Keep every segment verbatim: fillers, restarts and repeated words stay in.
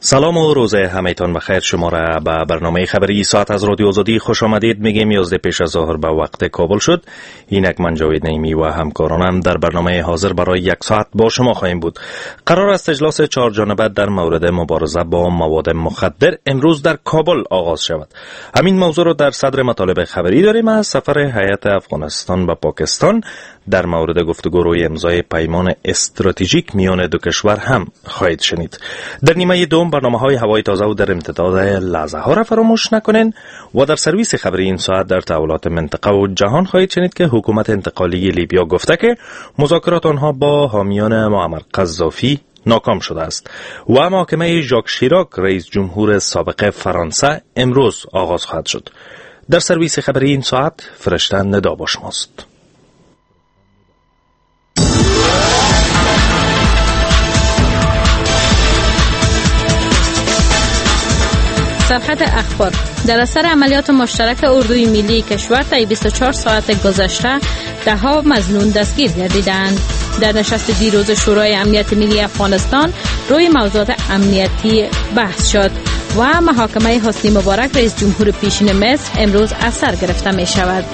سلام و روز همه‌تان بخیر. شما را به برنامه خبری ساعت از رادیو آزادی خوش آمدید. میگیم یازده پیش از ظهر به وقت کابل شد. اینک من جاوید نعیمی و همکارانم در برنامه حاضر برای یک ساعت با شما خواهیم بود. قرار است اجلاس چهار جانبه در مورد مبارزه با مواد مخدر امروز در کابل آغاز شود. همین موضوع را در صدر مطالب خبری داریم. از سفر هیئت افغانستان به پاکستان در مورد گفتگو روی امضای پیمان استراتژیک میان دو کشور هم خواهید شنید. در نیمه دوم برنامه‌های هوای تازه و در امتداد لحظه ها را فراموش نکنین و در سرویس خبری این ساعت در تحولات منطقه و جهان خواهید شنید که حکومت انتقالی لیبیا گفته که مذاکرات آنها با حامیان معمر قذافی ناکام شده است و محاکمه ژاک شیراک رئیس جمهور سابق فرانسه امروز آغاز خواهد شد. در سرویس خبری این ساعت فرشته ندا با شماست. سرخط اخبار. در اثر عملیات مشترک اردوی ملی کشور طی بیست و چهار ساعت گذشته ده ها مظنون دستگیر گردیدند. در نشست دیروز شورای امنیت ملی افغانستان روی موضوعات امنیتی بحث شد و محاکمه حسنی مبارک رئیس جمهور پیشین مصر امروز از سر گرفته می شود.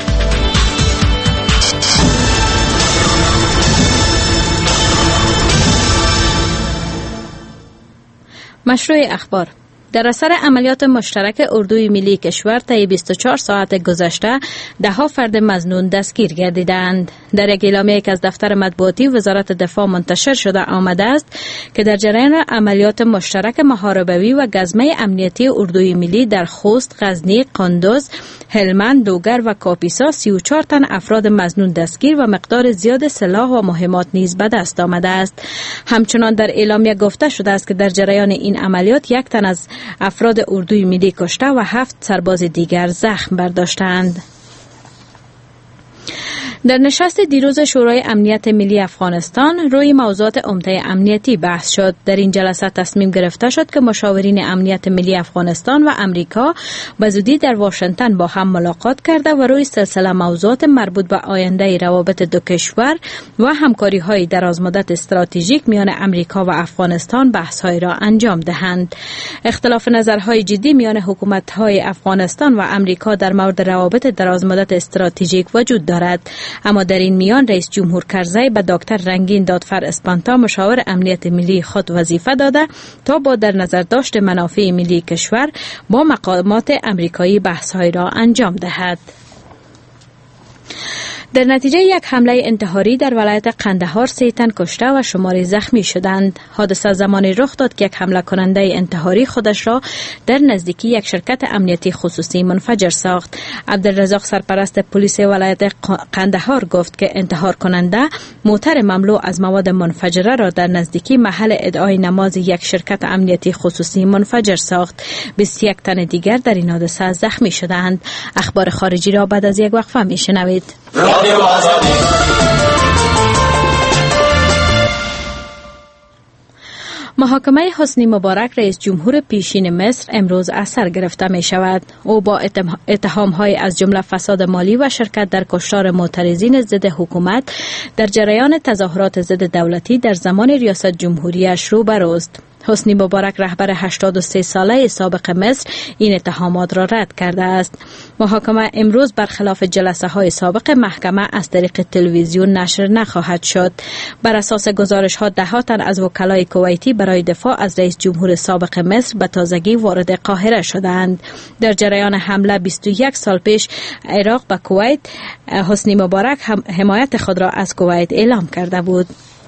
مشروع اخبار. در اثر عملیات مشترک اردوی ملی کشور طی بیست و چهار ساعت گذشته ده ها فرد مظنون دستگیر گردیدند. در یک اعلامیه که از دفتر مطبوعاتی وزارت دفاع منتشر شده آمده است که در جریان عملیات مشترک محاربوی و گزمه امنیتی اردوی ملی در خوست، غزنی، قندوز، هلمند، دوگر و کاپیسا سی و چهار تن افراد مظنون دستگیر و مقدار زیاد سلاح و مهمات نیز به دست آمده است. همچنان در اعلامیه گفته شده است که در جریان این عملیات یک تن از افراد اردوی ملی کشته و هفت سرباز دیگر زخم برداشتند. در نشست دیروز شورای امنیت ملی افغانستان روی موضوعات عمده امنیتی بحث شد. در این جلسه تصمیم گرفته شد که مشاورین امنیت ملی افغانستان و امریکا به زودی در واشنگتن با هم ملاقات کرده و روی سلسله موضوعات مربوط به آینده روابط دو کشور و همکاری‌های درازمدت استراتژیک میان امریکا و افغانستان بحث‌های را انجام دهند. اختلاف نظرهای جدی میان حکومت‌های افغانستان و امریکا در مورد روابط درازمدت استراتژیک وجود دارد. اما در این میان رئیس جمهور کرزی به دکتر رنگین دادفر اسپانتا مشاور امنیت ملی خود وظیفه داده تا با در نظر داشت منافع ملی کشور با مقامات امریکایی بحث‌های را انجام دهد. در نتیجه یک حمله انتحاری در ولایت قندهار سه تن کشته و شماری زخمی شدند. حادثه زمانی رخ داد که یک حمله کننده انتحاری خودش را در نزدیکی یک شرکت امنیتی خصوصی منفجر ساخت. عبدالرزاق سرپرست پلیس ولایت قندهار گفت که انتحار کننده موتر مملو از مواد منفجره را در نزدیکی محل ادعای نماز یک شرکت امنیتی خصوصی منفجر ساخت. بیست و یک تن دیگر در این حادثه زخمی شدند. اخبار خارجی را بعد از یک وقفه میشنوید. محاکمه حسنی مبارک رئیس جمهور پیشین مصر امروز از سر گرفته می شود. او با اتهام‌های از جمله فساد مالی و شرکت در کشتار معترضین ضد حکومت در جریان تظاهرات ضد دولتی در زمان ریاست جمهوریش روبروست. حسنی مبارک رهبر هشتاد و سه ساله سابق مصر این اتهامات را رد کرده است. محاکمه امروز برخلاف جلسه های سابق محکمه از طریق تلویزیون نشر نخواهد شد. بر اساس گزارش ها ده ها تن از وکلای کویتی برای دفاع از رئیس جمهور سابق مصر به تازگی وارد قاهره شدند. در جریان حمله بیست و یک سال پیش عراق به کویت، حسنی مبارک هم حمایت خود را از کویت اعلام کرده بود.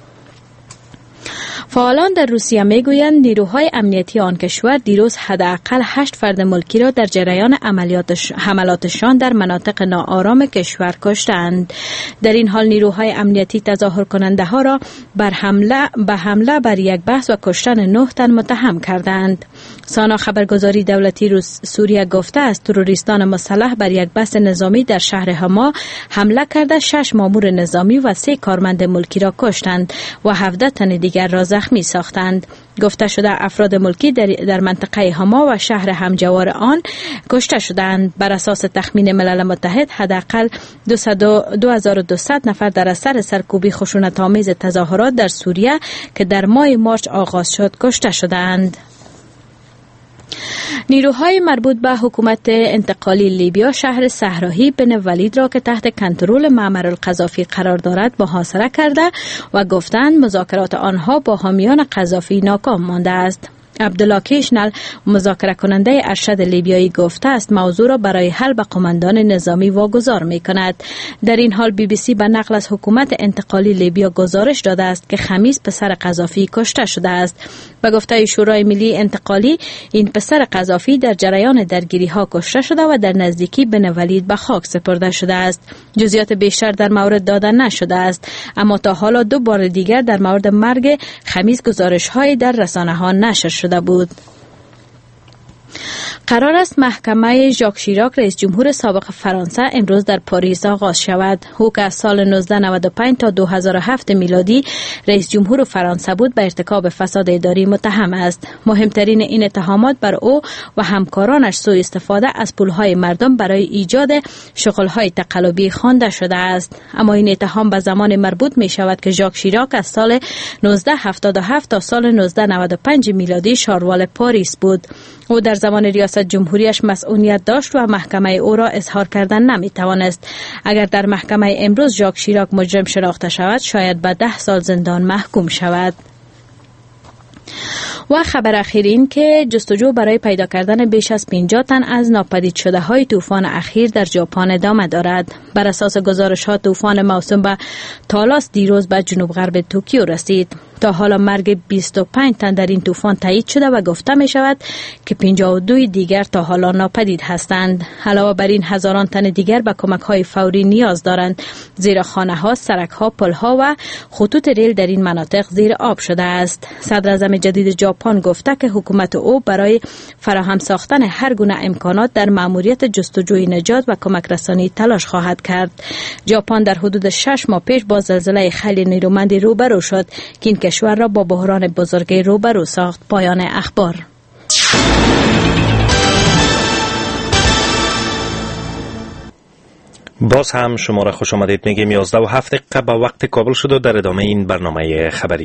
فعالان در روسیه میگویند نیروهای امنیتی آن کشور دیروز حداقل هشت فرد ملکی را در جریان عملیات حملاتشان در مناطق ناآرام کشور کشتند. در این حال نیروهای امنیتی تظاهر کننده ها را بر حمله به حمله بر یک بس و کشتن نه تن متهم کردند. سانا خبرگزاری دولتی روس سوریه گفته است تروریستان مسلح بر یک بس نظامی در شهر حما حمله کرده شش مامور نظامی و سه کارمند ملکی را کشتند و هفده تن دیگر را زخمی ساختند. گفته شده افراد ملکی در, در منطقه حما و شهر همجوار آن کشته شدند. بر اساس تخمین ملل متحد حداقل دو هزار و دویست نفر در اثر سرکوبی خشونت‌آمیز تظاهرات در سوریه که در ماه مارس آغاز شد کشته شدند. نیروهای مربوط به حکومت انتقالی لیبیا شهر صحرایی بن ولید را که تحت کنترل معمر القذافی قرار دارد محاصره کرده و گفتند مذاکرات آنها با حامیان قذافی ناکام مانده است. عبدالله کیشنل مذاکره کننده ارشد لیبیایی گفته است موضوع را برای حل به قماندان نظامی واگذار می کند. در این حال بی بی سی به نقل از حکومت انتقالی لیبیا گزارش داده است که خمیس پسر قذافی کشته شده است. به گفته شورای ملی انتقالی این پسر قذافی در جریان درگیری ها کشته شده و در نزدیکی بن ولید به خاک سپرده شده است. جزئیات بیشتر در مورد داده نشده است، اما تا حالا دو بار دیگر در مورد مرگ خمیس گزارش های در رسانه ها نشر شده بود. قرار است محکمه ژاک شیراک رئیس جمهور سابق فرانسه امروز در پاریس آغاز شود. او که از سال نوزده نود و پنج تا دو هزار و هفت میلادی رئیس جمهور فرانسه بود به ارتکاب فساد اداری متهم است. مهمترین این اتهامات بر او و همکارانش سوء استفاده از پولهای مردم برای ایجاد شغل‌های تقلبی خوانده شده است. اما این اتهام به زمان مربوط می شود که ژاک شیراک از سال نوزده هفتاد و هفت تا سال نوزده نود و پنج میلادی شاروال پاریس بود. او در زمان ریاست جمهوریش مسئولیت داشت و محکمه او را اظهار کردن نمی توانست. اگر در محکمه امروز ژاک شیراک مجرم شناخته شود شاید به ده سال زندان محکوم شود. و خبر اخیر این که جستجو برای پیدا کردن بیش از پنجاه تن از ناپدید شده های طوفان اخیر در ژاپن ادامه دارد. بر اساس گزارش ها طوفان موسوم به تالاس دیروز به جنوب غرب توکیو رسید. تا حالا مرگ بیست و پنج تن در این طوفان تایید شده و گفته می شود که پنجاه و دو دیگر تا حالا ناپدید هستند. علاوه بر این هزاران تن دیگر به کمک های فوری نیاز دارند، زیرا خانه ها، سرک ها، پل ها و خطوط ریل در این مناطق زیر آب شده است. صدر اعظم جدید ژاپن گفته که حکومت او برای فراهم ساختن هر گونه امکانات در مأموریت جستجوی نجات و کمک رسانی تلاش خواهد کرد. ژاپن در حدود شش ماه پیش با زلزله خیلی نیرومندی روبرو شد که این کشور را با بحران بزرگی روبرو ساخت. پایان اخبار. باز هم شما را خوش آمدید میگیم. یازده و هفت دقیقه به وقت کابل شد و در ادامه این برنامه خبری.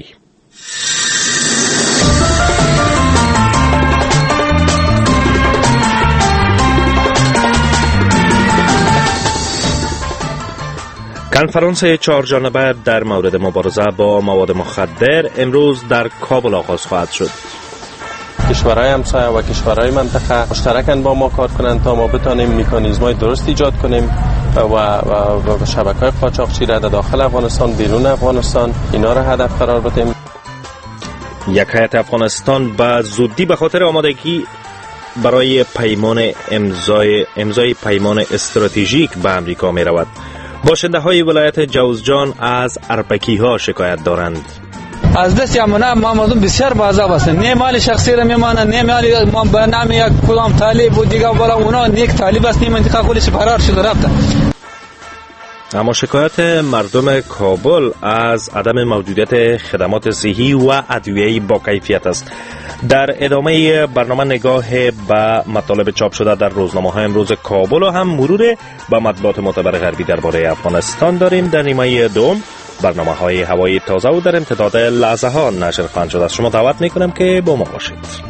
کنفرانس چهار جانبه در مورد مبارزه با مواد مخدر امروز در کابل آغاز خواهد شد. کشورهای همسایه و کشورهای منطقه مشترکاً با ما کار کنند تا ما بتانیم مکانیزم‌های درست ایجاد کنیم و و, و شبکه‌های قاچاقچی را در داخل افغانستان، بیرون افغانستان اینا را هدف قرار بدیم. یک هیئت افغانستان به زودی به خاطر آمادگی برای پیمان امضای امضای پیمان استراتژیک به امریکا می رود. باشنده های ولایت جوزجان از اربکی ها شکایت دارند. از دست امونه ما مردم بسیار بازا هستند. نه مال شخصی را میمانه، نه مال ما به نام یک کدام طالب و دیگه بالا اونا نیک طالب است، نه منطقه خودش فرار شده رفته. اما شکایت مردم کابل از عدم موجودیت خدمات صحی و ادویه‌ای با کیفیت است. در ادامه برنامه نگاه به مطالب چاپ شده در روزنامه‌های امروز کابل و هم مرور به مطبوعات معتبر غربی درباره افغانستان داریم. در نیمه دوم برنامه‌های هوایی تازه و در امتداد لحظه ها نشر خواهند شد. از شما دعوت می‌کنم که با ما باشید.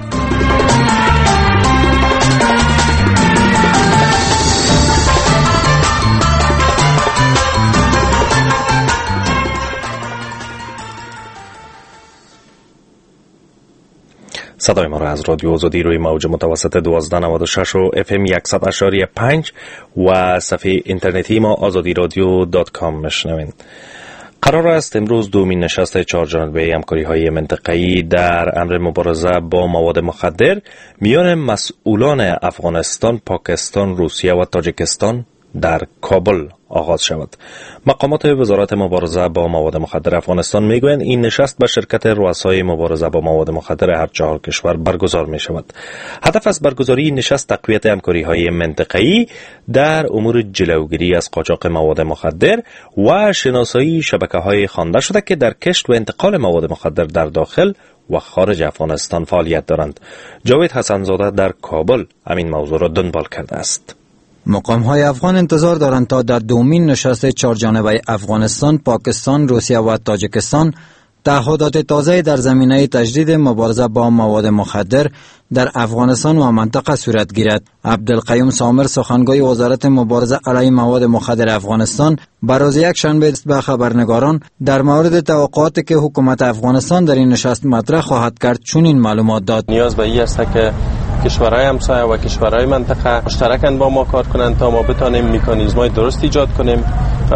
صدای ما را از رادیو آزادی روی موج متوسط دوازده نود و شش و اف ام صد اشاری پنج و صفحه اینترنتی ما آزادی رادیو دات کام میشنوین. قرار است امروز دومین نشست چهار جانبه همکاری‌های منطقه‌ای در امر مبارزه با مواد مخدر میان مسئولان افغانستان، پاکستان، روسیه و تاجیکستان در کابل آغاز شود. مقامات وزارت مبارزه با مواد مخدر افغانستان میگویند این نشست به شرکت رؤسای مبارزه با مواد مخدر هر چهار کشور برگزار می شود. هدف از برگزاری این نشست تقویت همکاری‌های منطقه‌ای در امور جلوگیری از قاچاق مواد مخدر و شناسایی شبکه‌های خوانده شده که در کشت و انتقال مواد مخدر در داخل و خارج افغانستان فعالیت دارند. جاوید حسن‌زاده در کابل همین موضوع را دنبال کرده است. مقام های افغان انتظار دارند تا در دومین نشست چهار جانبه افغانستان، پاکستان، روسیه و تاجیکستان تعهدات تازه در زمینه تجدید مبارزه با مواد مخدر در افغانستان و منطقه صورت گیرد. عبدالقیوم سامر سخنگوی وزارت مبارزه علیه مواد مخدر افغانستان بر روز یک شنبه به خبرنگاران در مورد توقعاتی که حکومت افغانستان در این نشست مطرح خواهد کرد چنین معلومات داد. نیاز به این است که کشورهای همسایه و کشورهای منطقه مشترکاً با ما کار کنند تا ما بتانیم مکانیزم‌های درست ایجاد کنیم و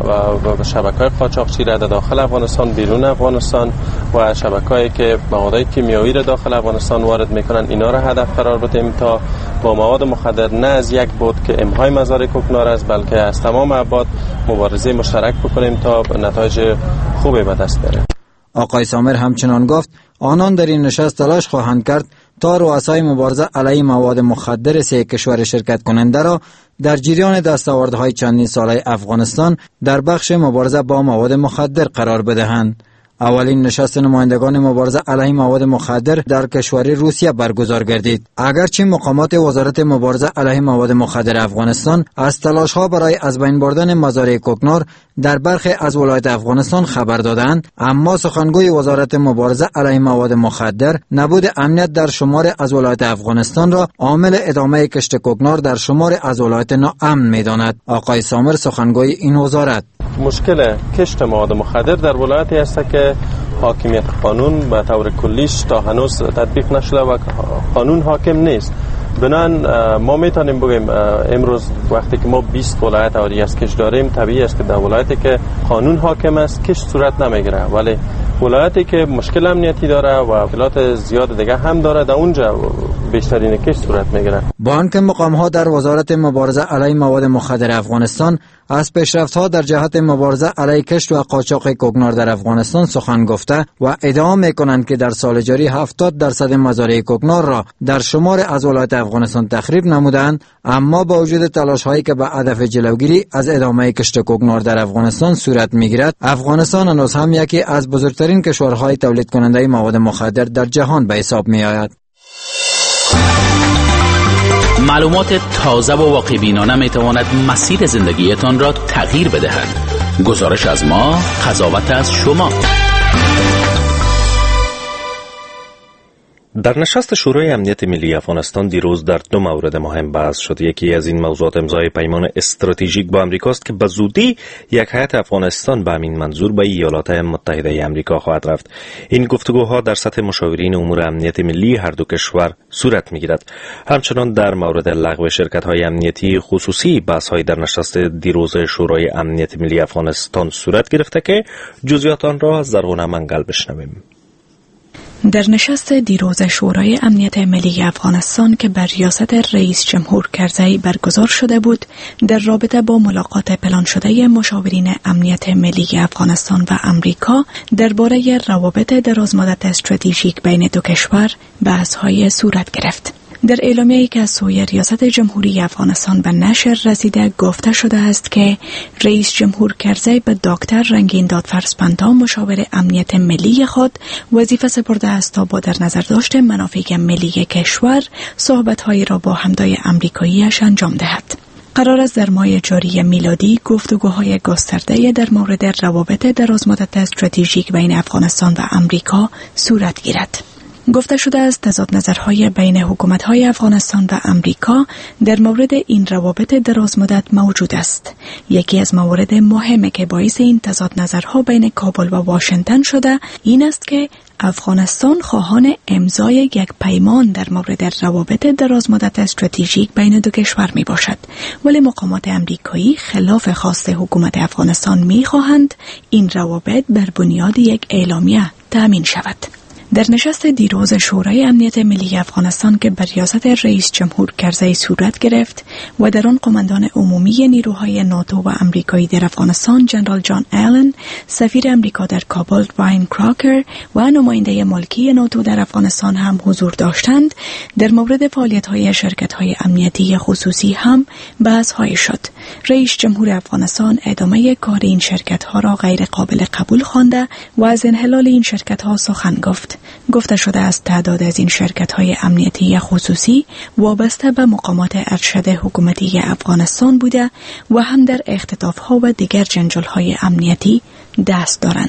و شبکه‌های قاچاقچی را در داخل افغانستان، بیرون افغانستان و شبکه‌ای که مواد کیمیایی را داخل افغانستان وارد می‌کنند اینا را هدف قرار بدیم تا با مواد مخدر نه از یک بود که امهای مزار کوکنار است بلکه از تمام ابعاد مبارزه مشترک بکنیم تا نتایج خوبی به دست بیاریم. آقای سامر همچنان گفت آنان در این نشست تلاش خواهند کرد تا رؤسای مبارزه علیه مواد مخدر سه کشور شرکت کننده را در جریان دستاوردهای چندین ساله افغانستان در بخش مبارزه با مواد مخدر قرار بدهند. اولین نشست نمایندگان مبارزه علیه مواد مخدر در کشور روسیه برگزار گردید. اگرچه مقامات وزارت مبارزه علیه مواد مخدر افغانستان از تلاش‌ها برای از بین بردن مزارع کوکنار در برخی از ولایات افغانستان خبر دادند، اما سخنگوی وزارت مبارزه علیه مواد مخدر نبود امنیت در شمار از ولایات افغانستان را عامل ادامه کشت کوکنار در شمار از ولایات ناامن می‌داند. آقای سامر سخنگوی این وزارت مشکل کشت مواد مخدر در ولایتی است که حاکمیت قانون به طور کلیش تا هنوز تطبیق نشده و قانون حاکم نیست. بنابراین ما میتونیم بگیم امروز وقتی که ما بیست ولایت آوری از کش داریم طبیعی است که در ولایتی که قانون حاکم است کش صورت نمیگیره، ولی ولایتی که مشکل امنیتی داره و مشکلات زیاد دیگه هم داره در اونجا بیشترین کش صورت میگیره. با آنکه مقام‌ها در وزارت مبارزه علیه مواد مخدر افغانستان از پیشرفت‌ها در جهت مبارزه علیه کشت و قاچاق کوکنار در افغانستان سخن گفته و ادعا می‌کنند که در سال جاری هفتاد درصد مزارع کوکنار را در شمار از ولایات افغانستان تخریب نمودند، اما با وجود تلاش‌هایی که به هدف جلوگیری از ادامه کشت کوکنار در افغانستان صورت می‌گیرد، افغانستان هنوز هم یکی از بزرگترین کشورهای تولید کننده مواد مخدر در جهان به حساب می‌آید. معلومات تازه و واقع‌بینانه می‌تواند مسیر زندگیتان را تغییر بدهد. گزارش از ما، قضاوت از شما. در نشست شورای امنیت ملی افغانستان دیروز در دو مورد مهم بحث شد. یکی از این موضوعات امضای پیمان استراتژیک با امریکا است که به زودی یک هیئت افغانستان به همین منظور به ایالات متحده امریکا خواهد رفت. این گفتگوها در سطح مشاورین امور امنیت ملی هر دو کشور صورت می‌گیرد. همچنان در مورد لغو شرکت‌های امنیتی خصوصی بحث‌های در نشست دیروز شورای امنیت ملی افغانستان صورت گرفته که جزئیات آن را از زرغونه منگل بشنویم. در نشست دیروز شورای امنیت ملی افغانستان که بر ریاست رئیس جمهور کرزی برگزار شده بود، در رابطه با ملاقات پلان شده مشاورین امنیت ملی افغانستان و امریکا درباره روابط درازمدت استراتژیک بین دو کشور بحث‌های صورت گرفت. در اعلامیه‌ای که از سوی ریاست جمهوری افغانستان به نشر رسیده گفته شده است که رئیس جمهور کرزی به دکتر رنگین دادفرسپنتا مشاور امنیت ملی خود وظیفه سپرده است تا با در نظر داشت منافع ملی کشور صحبت‌هایی را با همتای آمریکایی‌اش انجام دهد. قرار است در ماه جاری میلادی گفتگوهای گسترده در مورد روابط درازمدت استراتژیک بین افغانستان و امریکا صورت گیرد. گفته شده است تضاد نظرهای بین حکومت‌های افغانستان و امریکا در مورد این روابط درازمدت موجود است. یکی از موارد مهمی که باعث این تضاد نظرها بین کابل و واشنگتن شده این است که افغانستان خواهان امضای یک پیمان در مورد روابط درازمدت استراتژیک بین دو کشور می باشد، ولی مقامات امریکایی خلاف خواست حکومت افغانستان می خواهند این روابط بر بنیاد یک اعلامیه تأمین شود. در نشست دیروز شورای امنیت ملی افغانستان که بر ریاست رئیس جمهور کرزی صورت گرفت و در آن قماندان عمومی نیروهای ناتو و امریکایی در افغانستان جنرال جان آلن، سفیر امریکا در کابل راین کراکر و نماینده ملکی ناتو در افغانستان هم حضور داشتند، در مورد فعالیت‌های شرکت‌های امنیتی خصوصی هم بحث‌های شد. رئیس جمهور افغانستان ادامه کار این شرکت‌ها را غیر قابل قبول خوانده و از انحلال این شرکت‌ها سخن گفت. گفته شده است تعداد از این شرکت‌های امنیتی خصوصی وابسته به مقامات ارشد حکومتی افغانستان بوده و هم در اختطاف‌ها و دیگر جنجال‌های امنیتی دست دارند.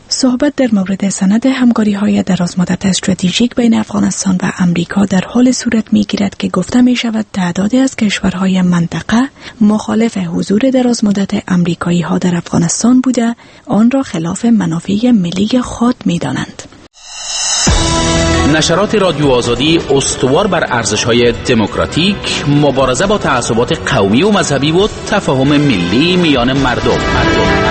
صحبت در مورد سند همکاری‌های درازمدت استراتژیک بین افغانستان و امریکا در حال صورت می‌گیرد که گفته می‌شود تعدادی از کشورهای منطقه مخالف حضور درازمدت آمریکایی‌ها در افغانستان بوده، آن را خلاف منافع ملی خود می‌دانند. نشرات رادیو آزادی استوار بر ارزش‌های دموکراتیک، مبارزه با تعصبات قومی و مذهبی و تفاهم ملی میان مردم. مردم.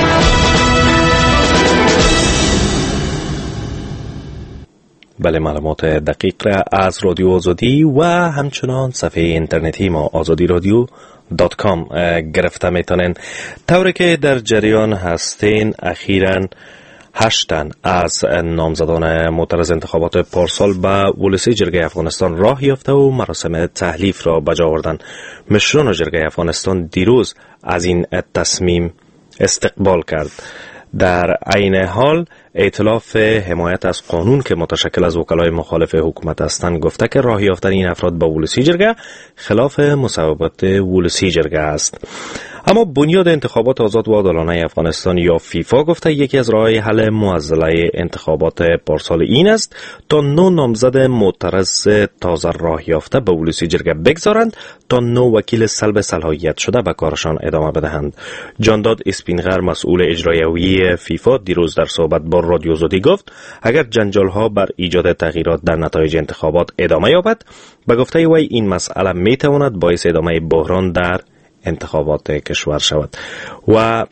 بله، معلومات دقیق را از رادیو آزادی و همچنان صفحه اینترنتی ما آزادی رادیو دات کام گرفته میتونین. طوری که در جریان هستین، اخیراً هشتن از نامزدان معترض انتخابات پارسال به ولسی جرگه افغانستان راه یافته و مراسم تحلیف را بجا آوردند. مشران جرگه افغانستان دیروز از این تصمیم استقبال کرد. در عین حال ائتلاف حمایت از قانون که متشکل از وکلای مخالف حکومت هستند گفته که راه یافتن این افراد به ولسی جرگه خلاف مصوبات ولسی جرگه است. اما بنیاد انتخابات آزاد و عادلانه افغانستان یا فیفا گفته یکی از راه‌های حل معضله انتخابات پارسال این است تا نو نامزد معترض تازه راه یافته به ولسی جرگه بگذارند تا نو وکیل سلب صلاحیت شده به کارشان ادامه بدهند. جانداد اسپینغر مسئول اجرایی فیفا دیروز در صحبت با رادیو آزادی گفت اگر جنجال‌ها بر ایجاد تغییرات در نتایج انتخابات ادامه یابد، به گفته وی این مسئله میتواند باعث ادامه بحران در انتخابات کشور شود. و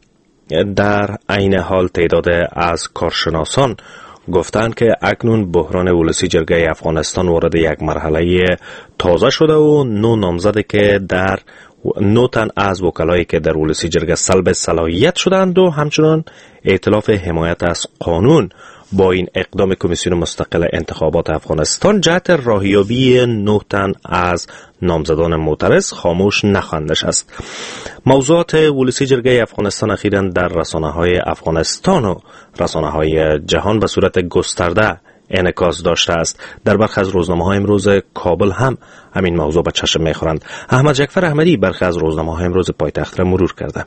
در عین حال تعداد از کارشناسان گفتند که اکنون بحران ولسی جرگه افغانستان وارد یک مرحله تازه شده و نو نامزده که در نو تن از وکلایی که در ولسی جرگه سلب صلاحیت شدند و همچنان ائتلاف حمایت از قانون با این اقدام کمیسیون مستقل انتخابات افغانستان جهت راهیابی نه تن از نامزدان معترض خاموش نخواندش است. موضوعات ولسی جرگه افغانستان اخیراً در رسانه‌های افغانستان و رسانه‌های جهان به صورت گسترده انعکاس داشته است. در برخی از روزنامه‌های امروز کابل هم همین موضوع به چشم می‌خورند. احمد جعفر احمدی برخی از روزنامه‌های امروز پایتخت را مرور کرده.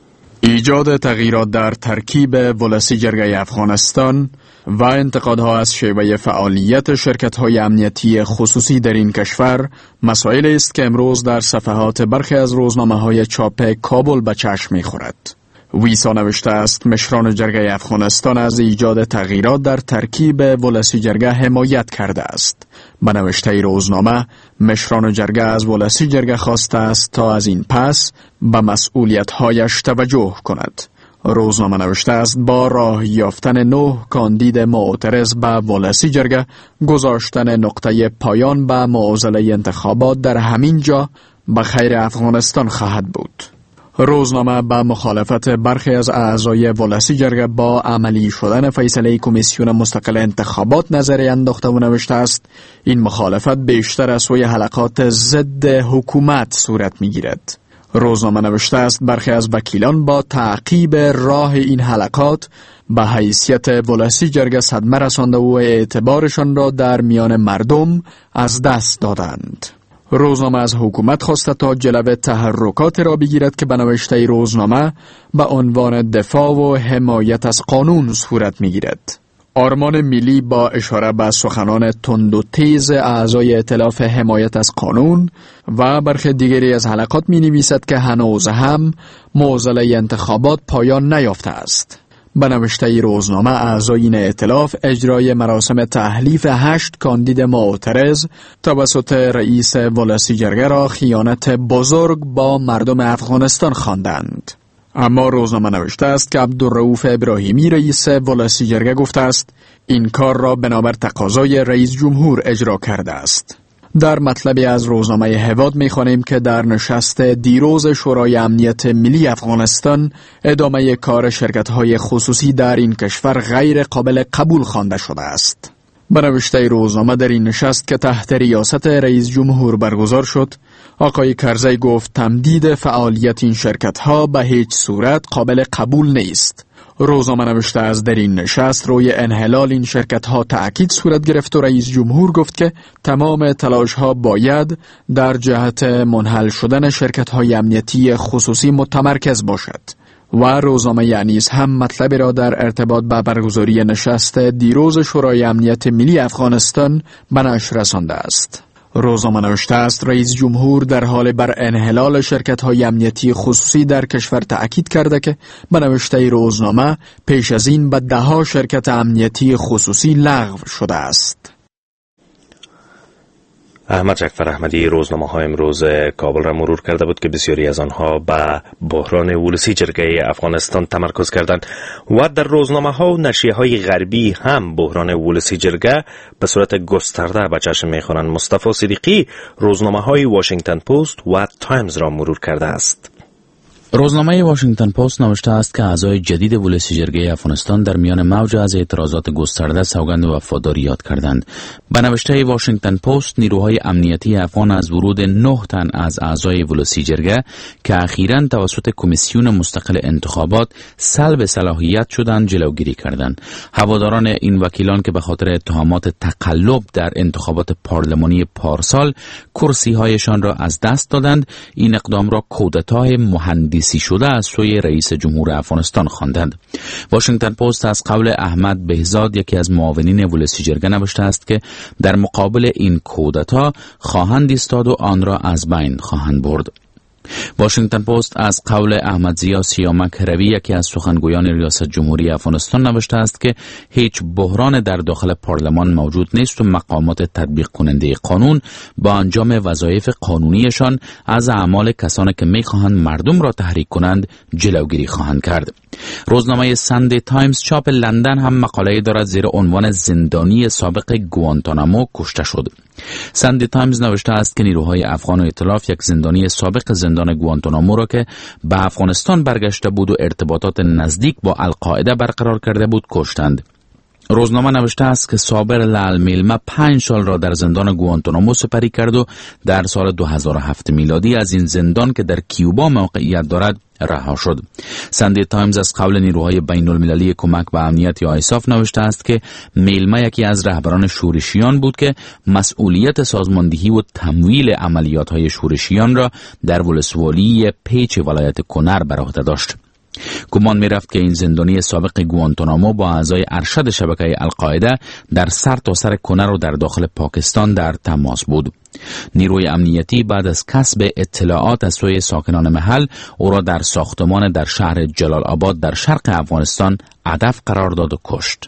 ایجاد تغییرات در ترکیب ولسی جرگه افغانستان و انتقادها از شیوه فعالیت شرکت‌های امنیتی خصوصی در این کشور مسائلی است که امروز در صفحات برخی از روزنامه‌های چاپ کابل به چشم می‌خورد. ویسا نوشته است مشران جرگه افغانستان از ایجاد تغییرات در ترکیب ولسی جرگه حمایت کرده است. به نوشته روزنامه مشران جرگه از ولسی جرگه خواسته است تا از این پس به مسئولیت‌هایش توجه کند. روزنامه نوشته است با راه یافتن نه کاندید معترض به ولسی جرگه گذاشتن نقطه پایان به معضله انتخابات در همین جا به خیر افغانستان خواهد بود. روزنامه با مخالفت برخی از اعضای ولسی جرگه با عملی شدن فیصله کمیسیون مستقل انتخابات نظری انداخته و نوشته است این مخالفت بیشتر از سوی حلقات ضد حکومت صورت می‌گیرد. روزنامه نوشته است برخی از وکیلان با تعقیب راه این حلقات به حیثیت ولسی جرگه صدمه رسانده و اعتبارشان را در میان مردم از دست دادند. روزنامه از حکومت خواسته تا جلوه تحرکات را بگیرد که به نوشته روزنامه به عنوان دفاع و حمایت از قانون صورت می‌گیرد. آرمان ملی با اشاره به سخنان تند و تیز اعضای ائتلاف حمایت از قانون و برخی دیگری از حلقات می‌نویسد که هنوز هم معضله انتخابات پایان نیافته است. به نوشته روزنامه اعضای این ائتلاف اجرای مراسم تحلیف هشت کاندید معترض توسط رئیس ولسی جرگه را خیانت بزرگ با مردم افغانستان خواندند. اما روزنامه نوشته است که عبدالرؤوف ابراهیمی رئیس ولسی جرگه گفته است این کار را بنابر تقاضای رئیس جمهور اجرا کرده است. در مطلبی از روزنامه هواد می‌خوانیم که در نشست دیروز شورای امنیت ملی افغانستان ادامه کار شرکت‌های خصوصی در این کشور غیر قابل قبول خوانده شده است. به نوشته روزنامه در این نشست که تحت ریاست رئیس جمهور برگزار شد، آقای کرزی گفت تمدید فعالیت این شرکت‌ها به هیچ صورت قابل قبول نیست. روزنامه نوشته از در این نشست روی انحلال این شرکت‌ها تأکید صورت گرفت و رئیس جمهور گفت که تمام تلاش‌ها باید در جهت منحل شدن شرکت‌های امنیتی خصوصی متمرکز باشد. و روزنامه یعنیز هم مطلب را در ارتباط با برگزاری نشست دیروز شورای امنیت ملی افغانستان به نشر رسانده است. روزنامه نوشته است رئیس جمهور در حال بر انحلال شرکت‌های امنیتی خصوصی در کشور تأکید کرده که به نوشته روزنامه پیش از این به ده‌ها شرکت امنیتی خصوصی لغو شده است. احمد جعفر احمدی روزنامه های امروز کابل را مرور کرده بود که بسیاری از آنها به بحران ولسی جرگه افغانستان تمرکز کردند و در روزنامه ها و نشریه های غربی هم بحران ولسی جرگه به صورت گسترده به چشم می‌خوانند. مصطفی صدیقی روزنامه های واشنگتن پست و تایمز را مرور کرده است. روزنامه واشنگتن پست نوشته است که اعضای جدید ولسی جرگه افغانستان در میان موج از اعتراضات گسترده سوگند وفاداری یاد کردند. به نوشته واشنگتن پست نیروهای امنیتی افغان از ورود نه تن از اعضای ولسی جرگه که اخیراً توسط کمیسیون مستقل انتخابات سلب صلاحیت شدند جلوگیری کردند. هواداران این وکیلان که به خاطر اتهامات تقلب در انتخابات پارلمانی پارسال کرسی‌هایشان را از دست دادند، این اقدام را کودتای مهندسی شده از سوی رئیس جمهور افغانستان خواندند. واشنگتن پست از قول احمد بهزاد یکی از معاونین ولسی جرگه نوشته است که در مقابل این کودتا خواهند ایستاد و آن را از بین خواهند برد. واشنگتن پست از قول احمد ضیا سیامک روی یکی از سخنگویان ریاست جمهوری افغانستان نوشته است که هیچ بحران در داخل پارلمان موجود نیست و مقامات تطبیق کننده قانون با انجام وظایف قانونیشان از اعمال کسانی که میخواهند مردم را تحریک کنند جلوگیری خواهند کرد. روزنامه ساندی تایمز چاپ لندن هم مقاله دارد زیر عنوان زندانی سابق گوانتانامو کشته شد. ساندی تایمز نوشته است که نیروهای افغان و ائتلاف یک زندانی سابق زندان گوانتانامو را که به افغانستان برگشته بود و ارتباطات نزدیک با القاعده برقرار کرده بود کشتند. روزنامه نوشته است که صابر لال میلمه پنج سال را در زندان گوانتانامو سپری کرد و در سال دو هزار و هفت میلادی از این زندان که در کیوبا موقعیت دارد رها شد. ساندی تایمز از قول نیروهای بین المللی کمک به امنیت یا آیساف نوشته است که میلمه یکی از رهبران شورشیان بود که مسئولیت سازماندهی و تمویل عملیات های شورشیان را در ولسوالی پیچ ولایت کنر بر عهده داشت. گمان می رفت که این زندانی سابق گوانتانامو با اعضای ارشد شبکه القاعده در سر تا سر کنر و در داخل پاکستان در تماس بود. نیروی امنیتی بعد از کسب اطلاعات از سوی ساکنان محل او را در ساختمان در شهر جلال آباد در شرق افغانستان هدف قرار داد و کشت.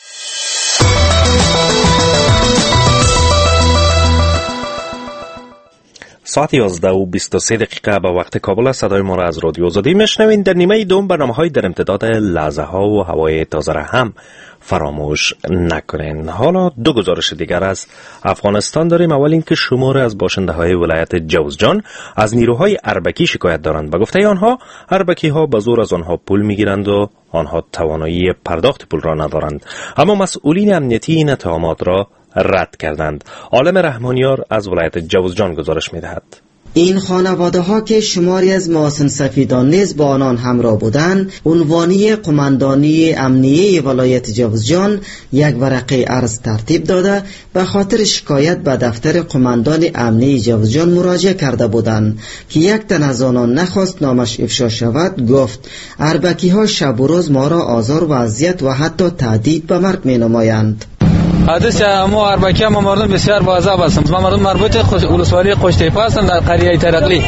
ساعت یازده و بیست و سه دقیقه به وقت کابل است. صدای ما را از رادیو آزادی میشنوین. در نیمه دوم برنامه‌های در امتداد لحظه ها و هوای تازه را هم فراموش نکنین. حالا دو گزارش دیگر از افغانستان داریم. اول اینکه شمار از باشنده های ولایت جوزجان از نیروهای اربکی شکایت دارند. به گفته آنها اربکی ها به زور از آنها پول میگیرند و آنها توانایی پرداخت پول را ندارند. اما مسئولین امنیتی این اتهامات را رد کردند. عالم رحمانیار از ولایت جوزجان گزارش می‌دهد. این خانواده ها که شماری از محسن سفیدان نیز با آنان همراه بودند، عنوانی قماندانی امنیه ولایت جوزجان یک ورقه عرض ترتیب داده به خاطر شکایت به دفتر قماندان امنیه جوزجان مراجعه کرده بودند که یک تن از آنان نخواست نامش افشا شود. گفت اربکی ها شب و روز ما را آزار و اذیت و حتی تهدید به مرگ می نمایند. حادث ما اربکی ما مردم بسیار باعثاب هستند. ما مردم مربوط ولسوالی قشتیپا هستند در قریه ترقلی.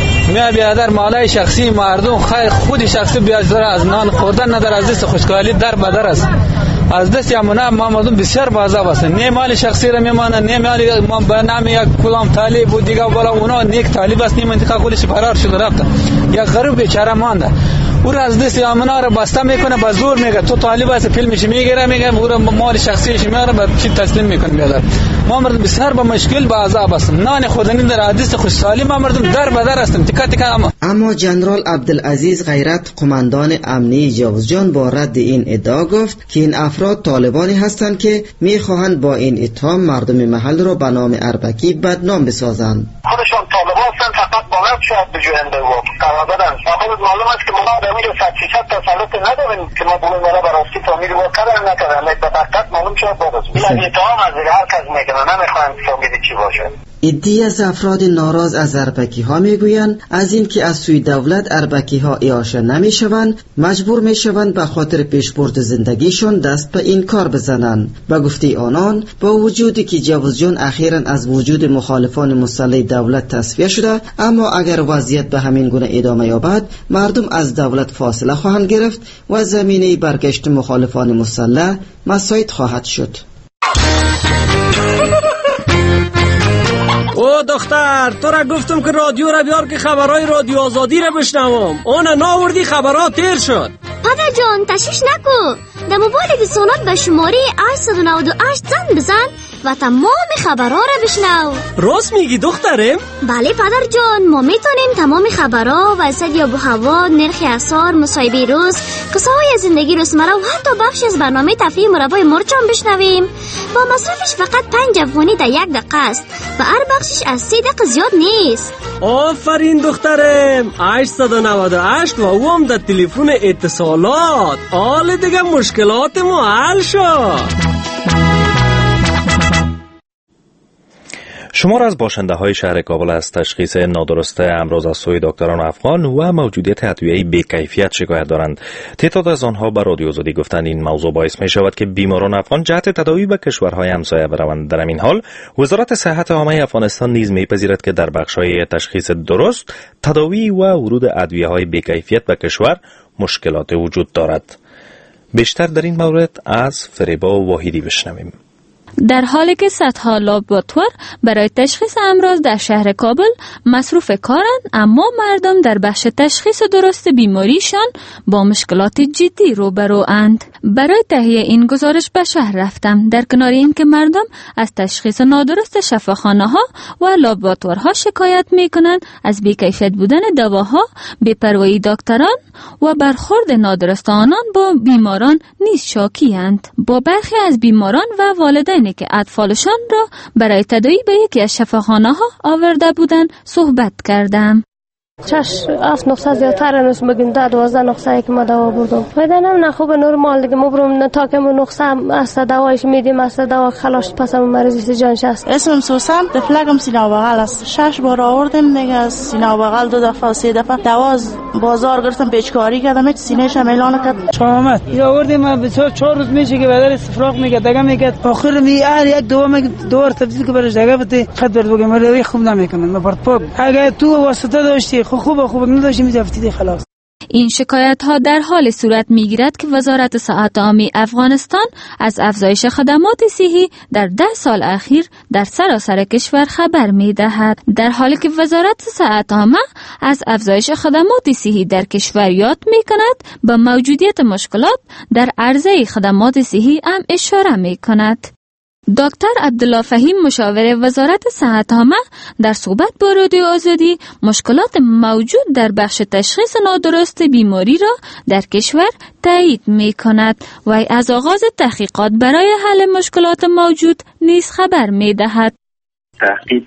می بیادر مالای شخصی مردم خیر خود شخصی بیادر از نان خوردن نداره، از دست خوشحالی در بدر است. از دست امونه ما مردم بسیار باعثاب هستند. نه مال شخصی را میمانه، نه مال ما به نام یک کلام طالب و دیگه بالا اونا نیک طالب است، نه منطقه خودش فرار شده رفته. یک غریب بیچاره مانده. او را از دست امنا را بسته میکنه، به زور میگه تو طالب هستی، فیلمش میگیره، میگه او را مال شخصیش میاره به چی تسلیم میکنه. بیادر ما مردم بسیار با مشکل با عذاب هستیم. نان خودنی در حدیث خوشحالی ما مردم در بدر هستیم. تکا تکا اما اما جنرال عبدالعزیز غیرت قماندان امنیه جوزجان با رد این ادعا گفت که این افراد طالبانی هستند که میخواهند با این اتهام مردم محل را به نام اربکی بدنام بسازند. خودشان طالبان هستند، فقط باید شاید بجوینده و قراردادن. خود معلوم است که ما آدمی رو صد شصت تسلط نداریم که ما بگویم مرا براستی فامیلی با کردن نکردن. یک به فقط معلوم شد بابا این اتهام از هر کس میکنه، نمیخواهند فامیلی چی باشه. عده‌ای از افراد ناراض از اربکی ها میگویند از این که از سوی دولت اربکی ها اعاشه نمیشوند مجبور میشوند به خاطر پیشبرد زندگیشون دست به این کار بزنند. به گفته آنان با وجودی که جوزجان اخیراً از وجود مخالفان مسلح دولت تصفیه شده، اما اگر وضعیت به همین گونه ادامه یابد مردم از دولت فاصله خواهند گرفت و زمینه برگشت مخالفان مسلح مساعد خواهد شد. او دختر، تو را گفتم که رادیو را بیار که خبرهای رادیو آزادی را بشنوم. اون ناوردی خبرها تیر شد. پدر جان تشویش نکو، در موبایل سونات به شماره هشت نه هشت زنگ بزن و تمام خبرها را بشنو. راست میگی دخترم؟ بله پدر جان، ما میتونیم تمام خبرها و وضعیت آب و هوا، نرخ اسعار، مصاحبه روز، قصه های زندگی روزمره و حتی بخشی از برنامه تفریح مربای مرچ هم بشنویم. با مصرفش فقط پنج افغانی در یک دقیقه است و هر بخشش از سی دقیقه زیاد نیست. آفرین دخترم. هشت نه هشت و او هم در تلفن اتصالات. حال دیگه مشکلات ما حل شد. شمار از باشنده های شهر کابل از تشخیص نادرست امراض از سوی دکتران افغان و موجودیت ادویه‌ای بی‌کیفیت شکایت دارند. تعداد از آنها به رادیو آزادی گفتند این موضوع باعث می شود که بیماران افغان جهت تداوی به کشورهای همسایه بروند. در این حال وزارت صحت عامه افغانستان نیز می‌پذیرد که در بخش‌های تشخیص درست، تداوی و ورود ادویه‌های بی‌کیفیت به کشور مشکلات وجود دارد. بیشتر در این مورد از فریبا واحدی بشنویم. در حالی که صدها لابراتوار برای تشخیص امراض در شهر کابل مصروف کارند، اما مردم در بخش تشخیص درست بیماریشان با مشکلات جدی روبروند. برای تهیه این گزارش به شهر رفتم. در کنار این که مردم از تشخیص نادرست شفاخانه ها و لابراتوارها شکایت می کنند، از بی‌کیفیت بودن دواها، بی‌پروایی دکتران و برخورد نادرست آنان با بیماران نیز شاکی‌اند. با برخی از بیماران و والدین که اطفالشان را برای تداوی به یکی از شفاخانه ها آورده بودند صحبت کردم. شش هفت نقطه زیادتر نوست بگیم ده دوازده نقطه که ما دوا بردم فایده نمیده. خوب نرمال دیگه ما برم تا که ما نقطه است دوایش میدیم، است دوا خلاص پس هم مریض جانش است. اسمم سوسن، دفلگم سینه و بغل است. شش بار آوردم دیگه از سینه و بغل، دو دفعه و سه دفعه دوا بازار گرفتم، پیچکاری کردم، هیچ سینه‌ش هم اعلان کرد. شامت یا آوردیم بسیار چهار روز میشه که بدن استفراغ میگه دیگه میگه آخر می هر یک دوا میگه دور تفصیل که برش دیگه بده خط برد بگم ولی خوب نمیکنه. ما پرت پاک اگه تو واسطه داشتی خوب خوب نداشتی می‌رفتی خلاص. این شکایت ها در حال صورت می گیرد که وزارت صحت عامه افغانستان از افزایش خدمات صحی در ده سال اخیر در سراسر کشور خبر می دهد. در حالی که وزارت صحت عامه از افزایش خدمات صحی در کشور یاد می کند، به موجودیت مشکلات در عرضه خدمات صحی هم اشاره می کند. دکتر عبدالله فهیم مشاور وزارت صحت عامه در صحبت با رادیو آزادی مشکلات موجود در بخش تشخیص نادرست بیماری را در کشور تایید می کند و از آغاز تحقیقات برای حل مشکلات موجود نیز خبر می دهد. تحقیق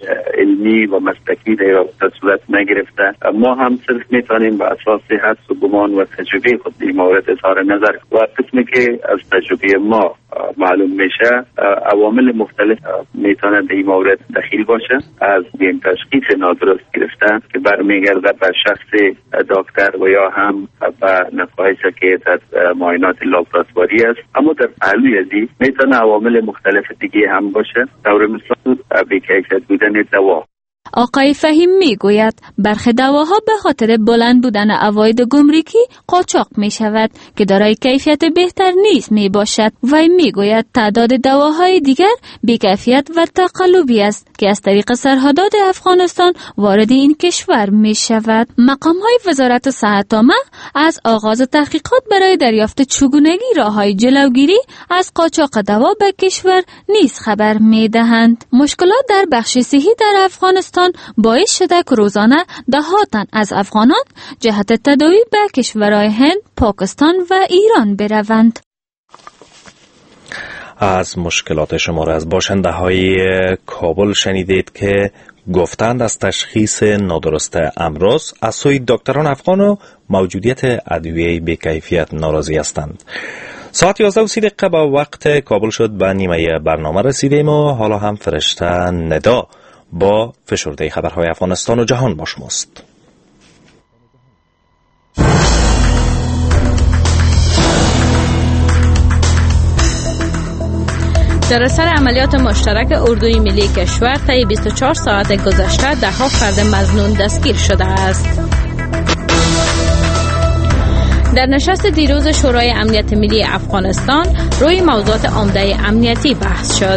علمی و مسلکی در صورت نگرفته. ما هم صرف میتونیم به اساس حدس و گمان و تجربه خود این مورد اظهار نظر و قسمی که از تجربه ما معلوم میشه عوامل مختلف میتونه در این مورد دخیل باشه، از این تشخیص نادرست گرفتن که برمیگرده به شخص دکتر و یا هم به نتایجی که در معاینات لابراتواری است. اما در پهلوی ازی میتونه عوامل مختلف دیگه هم باشه، طور مثال بی‌کیفیت بودن دوا. آقای فهیم می گوید برخی دواها به خاطر بلند بودن عواید گمرکی قاچاق می شود که دارای کیفیت بهتر نیست می باشد. وی می گوید تعداد دواهای دیگر بی‌کیفیت و تقلبی است که از طریق سرحدات افغانستان وارد این کشور می شود. مقام های وزارت صحت عامه از آغاز تحقیقات برای دریافت چگونگی راههای جلوگیری از قاچاق دوا به کشور نیز خبر می دهند. مشکلات در بخش صحی در افغانستان باعث شده که روزانه دهاتن از افغانان جهت تداوی به کشورهای هند، پاکستان و ایران بروند. از مشکلات شمار از باشنده های کابل شنیدید که گفتند از تشخیص نادرست امراض از سوی دکتران افغان و موجودیت ادویه بی‌کیفیت ناراضی هستند. ساعت یازده و سی دقیقه با وقت کابل شد، به نیمه برنامه رسیدیم و حالا هم فرشته ندا با فشرده خبرهای افغانستان و جهان با شماست. در اثر عملیات مشترک اردوی ملی کشور طی بیست و چهار ساعت گذشته ده ها فرد مظنون دستگیر شده است. در نشست دیروز شورای امنیت ملی افغانستان روی موضوعات عمده امنیتی بحث شد.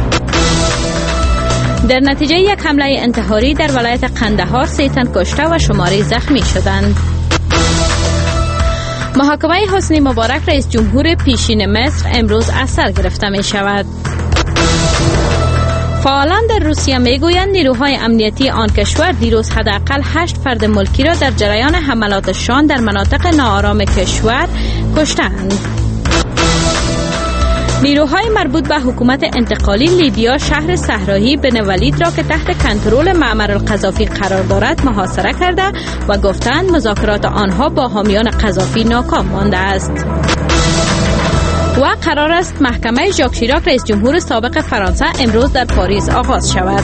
در نتیجه یک حمله انتحاری در ولایت قندهار سه تن کشته و شماری زخمی شدند. محاکمه حسنی مبارک رئیس جمهور پیشین مصر امروز از سر گرفته می شود. فعالان در روسیه می گویند نیروهای امنیتی آن کشور دیروز حداقل هشت فرد ملکی را در جریان حملاتشان در مناطق ناآرام کشور کشتند. نیروهای مربوط به حکومت انتقالی لیبیا شهر صحرایی بن ولید را که تحت کنترل معمر القذافی قرار دارد محاصره کرده و گفتند مذاکرات آنها با حامیان قذافی ناکام مانده است. و قرار است محکمه ژاک شیراک رئیس جمهور سابق فرانسه امروز در پاریس آغاز شود.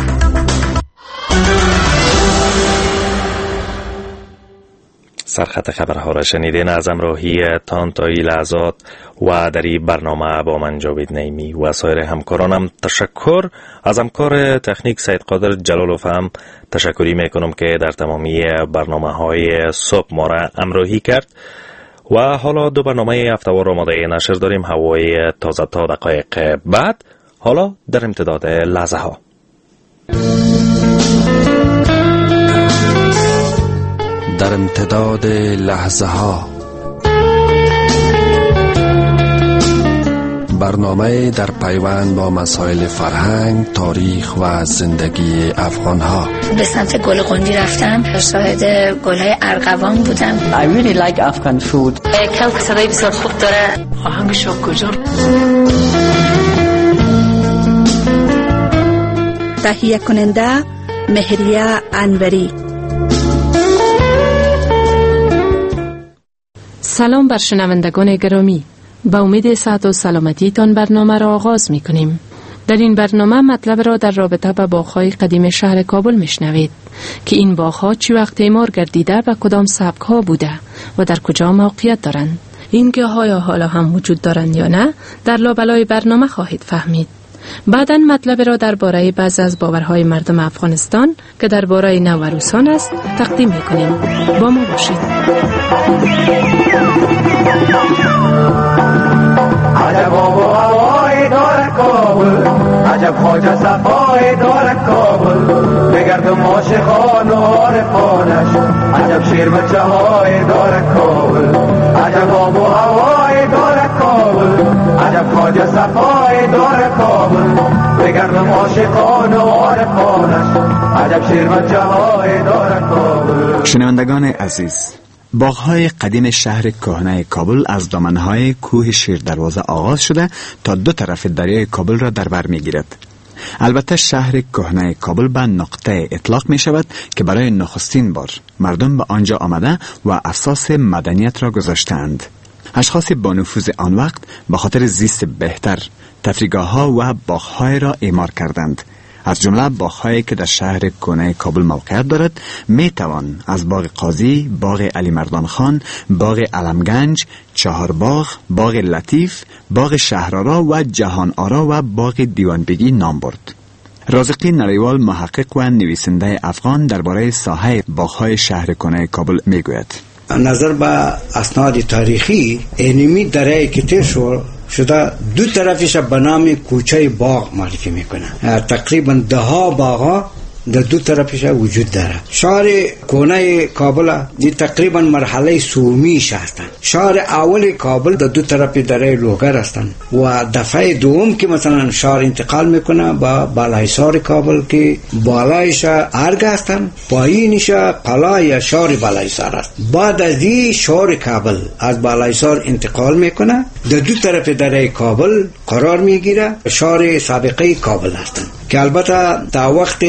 سرخط خبرها را شنیدین از همراهی تان تا این لحظات و در این برنامه با من جاوید نیمی و سایر همکارانم تشکر. از همکار تکنیک سید قادر جلالوف هم تشکری میکنم که در تمامی برنامه های صبح ما را همراهی کرد. و حالا دو برنامه هفته‌وار آماده نشر داریم، هوای تازه تا دقایق بعد. حالا در امتداد لحظه ها در امتداد لحظه ها برنامه در پیوند با مسائل فرهنگ، تاریخ و زندگی افغان ها. به سمت گل قندی رفتم، شاهد گل‌های ارغوان بودم. I really like Afghan food. کم که صدای بسیار خوب داره. آهنگش رو کجا؟ تهیه کننده مهریه انوری. سلام بر شنوندگان گرامی، با امید صحت و سلامتی تان برنامه را آغاز می کنیم. در این برنامه مطلب را در رابطه با باغ‌های قدیم شهر کابل میشنوید که این باغ‌ها چی وقت تعمیر گردیده و کدام سبک‌ها بوده و در کجا موقعیت دارند. این که آیا حالا هم وجود دارند یا نه در لابلای برنامه خواهید فهمید. بعداً مطلب را درباره بعضی از باورهای مردم افغانستان که درباره نوروسان است تقدیم می‌کنیم. با ما باشید. عجب آب و هوای دارد کابل، عجب خواجه صفای دارد کابل، بگردم عاشقان و عارفانش، عجب شیر بچه های دارد کابل، عجب آب و هوای دارد کابل، عجب خواجه صفای دارد کابل، بگردم عاشقان و عارفانش، عجب شیر بچه های دارد کابل. شنوندگان عزیز، باغ‌های قدیم شهر کهنه کابل از دامن‌های کوه شیر دروازه آغاز شده تا دو طرف دریای کابل را در بر می‌گیرد. البته شهر کهنه کابل به نقطه اطلاق می شود که برای نخستین بار مردم به آنجا آمده و اساس مدنیت را گذاشتند. اشخاص با نفوذ آن وقت به خاطر زیست بهتر تفریحگاه‌ها و باغ‌های را اعمار کردند. از جمله باغ‌هایی که در شهر کهنه کابل موقعیت دارد می توان از باغ قاضی، باغ علی مردان خان، باغ علمگنج، چهار باغ، باغ لطیف، باغ شهرآرا و جهان آرا و باغ دیوانبگی نام برد. رازقی نریوال محقق و نویسنده افغان درباره ساحه باغ‌های شهر کهنه کابل می گوید. نظر به اسناد تاریخی اینمی دره که تیر شد شده دو طرفش به نام کوچه باغ معرفی میکنه. تقریبا ده ها باغ در دو طرفش وجود داره. شهر کهنه کابل دی تقریبا مرحله سومیش هستند. شهر اول کابل در دو طرف دره لوگر هستند و دفعه دوم که مثلا شهر انتقال میکنه با بالایسار کابل که بالایش ارگ هستند، پایینش قلعه یا شهر بالایسار است. بعد از این شهر کابل از بالایسار انتقال میکنه در دو طرف دره کابل قرار میگیره. شهر سابقه کابل هستند که البته تا وقت تیمور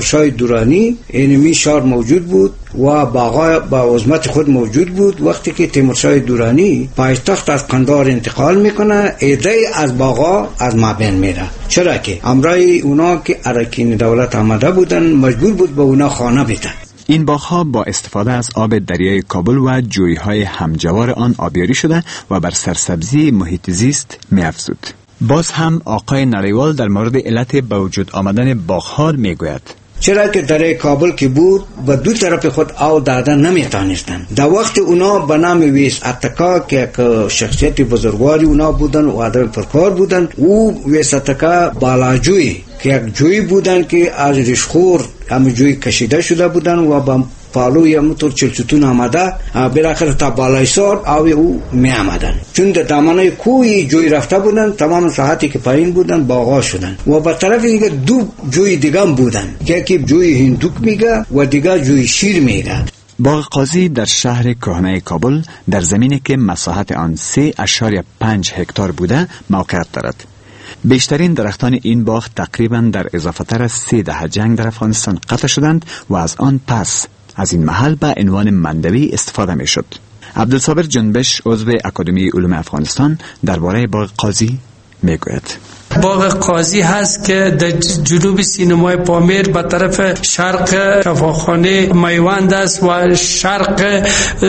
تیمورشاه دورانی اینمی شهر موجود بود و باغا با عظمت خود موجود بود. وقتی که تیمورشاه دورانی پایتخت از قندهار انتقال میکنه، ایده از باغا از مابین میره. چرا که امرای اونا که اراکین دولت آمده بودن مجبور بود به اونا خانه بدن. این باغ‌ها با استفاده از آب دریای کابل و جوی‌های همجوار آن آبیاری شده و بر سرسبزی محیط زیست می‌افزود. باز هم آقای نریوال در مورد علت به وجود آمدن باغ‌ها میگوید. چرا که دره کابل که بود و دو طرف خود آب دادن نمیتانستن. در وقت اونا به نام ویس اتکا که شخصیت بزرگواری اونا بودن و آدم پرکار بودن، او ویس اتکا بالاجوی که یک جوی بودن که از ریشخور هم جوی کشیده شده بودن و با پالوی همونطور چلچتون آمده بالاخره تا بالای سار آوی او می آمدن. چون در دامنه کوی جوی رفته بودن، تمام ساحتی که پایین بودن باغا شدن. و به طرف دیگه دو جوی دیگه بودن که یکی جوی هندوک میگه و دیگه جوی شیر میگه. باغ قاضی در شهر کهنه کابل در زمینی که مساحت آن سه اشاریه پنج هکتار بوده موقعیت دارد. بیشترین درختان این باغ تقریبا در اضافه تر از سه دهه جنگ در افغانستان قطع شدند و از آن پس از این محل به عنوان مندوی استفاده می شد. عبدالصابر جنبش عضو اکادمی علوم افغانستان درباره باغ قاضی می گوید. باغ قاضی هست که در جنوب سینمای پامیر به طرف شرق شفاخانه میوند است و شرق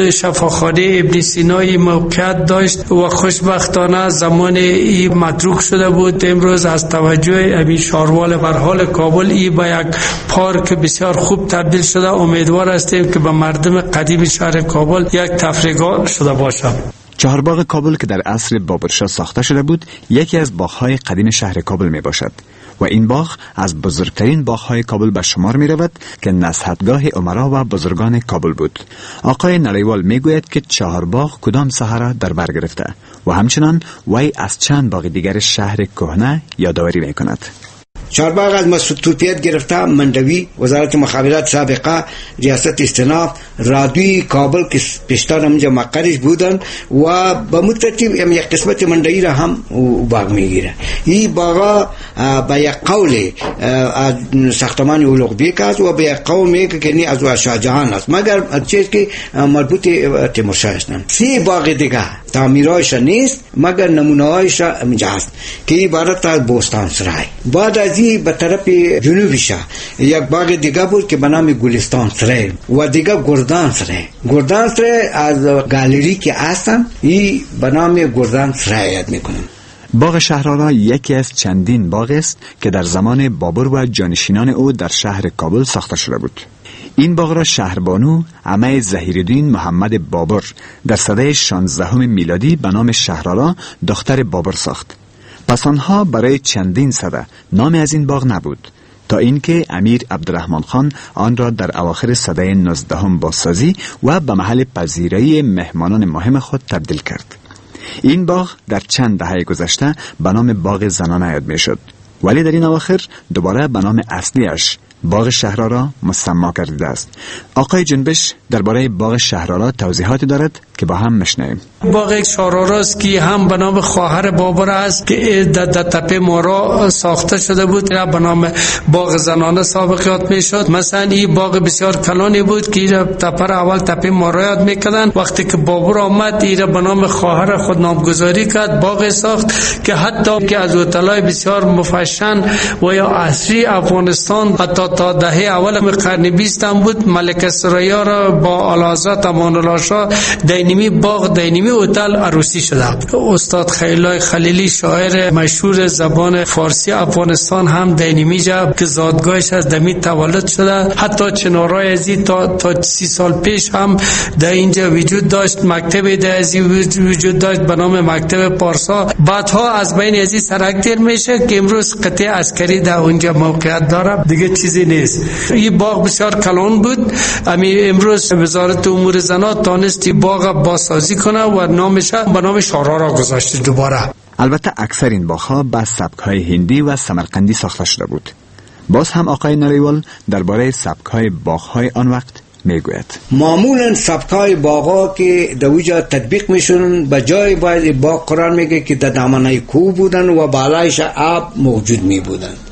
شفاخانه ابن سینای موقعیت داشت و خوشبختانه زمان ای متروک شده بود. امروز از توجه ابی شاروال بر حال کابل ای به یک پارک بسیار خوب تبدیل شده. امیدوار هستیم که به مردم قدیم شهر کابل یک تفریحگاه شده باشد. چهارباغ کابل که در عصر بابرشاه ساخته شده بود یکی از باغ‌های قدیم شهر کابل می باشد و این باغ از بزرگترین باغ‌های کابل به شمار می رود که نزهتگاه امرا و بزرگان کابل بود. آقای نریوال می گوید که چهارباغ کدام ساحه را در بر گرفته و همچنان وی از چند باغ دیگر شهر کهنه یادآوری می کند. چهارباغ از مسعود تورپیت گرفته مندوی، وزارت مخابرات سابقه، ریاست استناف، رادوی کابل که پیشتر همونجا مقرش بودن و به مترتیب یک قسمت مندوی را هم باغ میگیره. این باغا به یک قول از ساختمان اولوغ بیک است و به یک قول میگه که نی از شاه جهان است، مگر از چیز که مربوط تیمورشاه هستند. سی باغ دیگه تعمیرایش نیست مگر نمونه‌هایش اینجا است که عبارت از بوستان سرای. بعد از این به طرف جنوبیش یک باغ دیگه بود که به نام گلستان سرای و دیگه گردان سرای. گردان سرای از گالری که هستن این به نام گردان سرای یاد میکنن. باغ شهرآرا یکی از چندین باغ است که در زمان بابر و جانشینان او در شهر کابل ساخته شده بود. این باغ را شهربانو عمه ظهیرالدین محمد بابر در سده شانزدهم میلادی به نام شهرآرا دختر بابر ساخت. پس آنها برای چندین سده نام از این باغ نبود تا اینکه امیر عبدالرحمن خان آن را در اواخر سده نوزدهم بازسازی و به محل پذیرایی مهمانان مهم خود تبدیل کرد. این باغ در چند دهه گذشته به نام باغ زنانه یاد می شد، ولی در این اواخر دوباره به نام اصلیش باغ شهرآرا مسما گردیده است. آقای جنبش درباره باغ شهرآرا توضیحاتی دارد که با هم میشنویم. باغ شهرآرا است که هم به نام خواهر بابر است که در تپه مارا ساخته شده بود، یا به نام باغ زنانه سابق یاد میشد. مثلا این باغ بسیار کلانی بود که تپه اول تپه مارا یاد میکردن. وقتی که بابر آمد این به نام خواهر خود نامگذاری کرد، باغ ساخت که حتی که از اطلاع بسیار مفشن و یا عصری افغانستان حتی تا دهه اول قرن بیستم بود، ملک سریا را با اعلیحضرت امان الله شاه دینمی باغ دینمی هتل عروسی شده. استاد خلیلای خلیلی شاعر مشهور زبان فارسی افغانستان هم دینمی جا که زادگاهش از دمی تولد شده. حتی چنارای ازی تا تا سی سال پیش هم در اینجا وجود داشت. مکتب در ازی وجود داشت به نام مکتب پارسا. بعدها از بین ازی سرک دیر میشه که امروز قطعه عسکری در اونجا موقعیت داره، دیگه چیزی نیست. این باغ بسیار کلان بود. امی امروز وزارت امور زنان تانستی باغ بازسازی کنه و نامش به نام شهرآرا گذاشته دوباره. البته اکثر این باغ‌ها با سبک‌های هندی و سمرقندی ساخته شده بود. باز هم آقای نریوال درباره سبک‌های باغ‌های آن وقت میگوید. معمولا سبکای باغا که در اوجا تطبیق میشونن به جای باید باغ قرار میگه که در دامنه کوه بودن و بالایش آب موجود می بودن.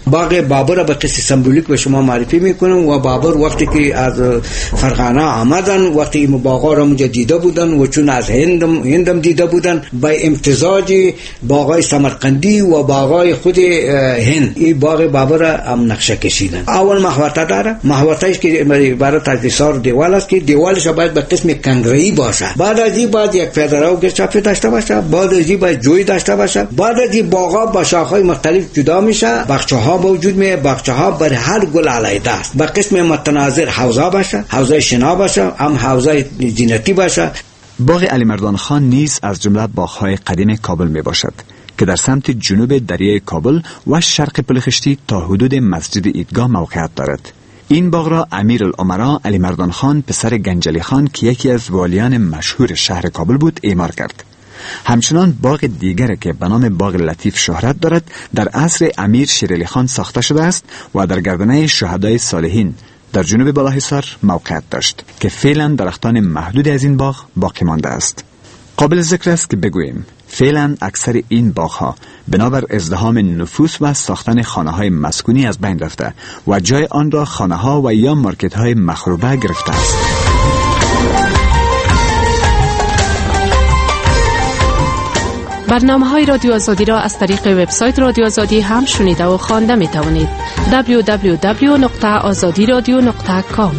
باغ بابر به قصه سمبولیک به شما معرفی میکنم. و بابر وقتی که از فرغانه آمدن، وقتی این باغا را اونجا دیده بودن و چون از هندم هندم دیده بودن، به امتزاج باغای سمرقندی و باغای خود هند این باغ بابر را هم نقشه کشیدن. اول محوطه داره، محوطه‌اش که برای تجلیسار دیوال است که دیوالش باید به قسم کنگره‌ای باشه. بعد از این باید یک پدرو گرچاپی داشته باشه، بعد از این باید جوی داشته باشه. بعد از این باغا با شاخه‌های مختلف جدا میشه، باغچه‌ها موجود میه، باغچه‌ها بر هر گل علیحده است. به قسم متناظر حوضا باشه، حوضه شنا باشه، هم حوضه زینتی باشه. باغ علی مردان خان نیز از جمله باغ‌های قدیم کابل می باشد که در سمت جنوب دریای کابل و شرق پلخشتی تا حدود مسجد عیدگاه موقعیت دارد. این باغ را امیر الامرا علی مردان خان پسر گنجلی خان که یکی از والیان مشهور شهر کابل بود اعمار کرد. همچنان باغ دیگر که به نام باغ لطیف شهرت دارد در عصر امیر شیرعلی خان ساخته شده است و در گردنه شهدای صالحین در جنوب بالاحصار موقعیت داشت که فعلا درختان محدود از این باغ باقی مانده است. قابل ذکر است که بگوییم فعلا اکثر این باغ‌ها بنابر ازدحام نفوس و ساختن خانه‌های مسکونی از بین رفته و جای آن را خانه‌ها و یا مارکت‌های مخروبه گرفته است. برنامه‌های رادیو آزادی را از طریق وبسایت رادیو آزادی هم شنیده و خوانده می‌توانید. دبلیو دبلیو دبلیو نقطه آزادی رادیو نقطه کام.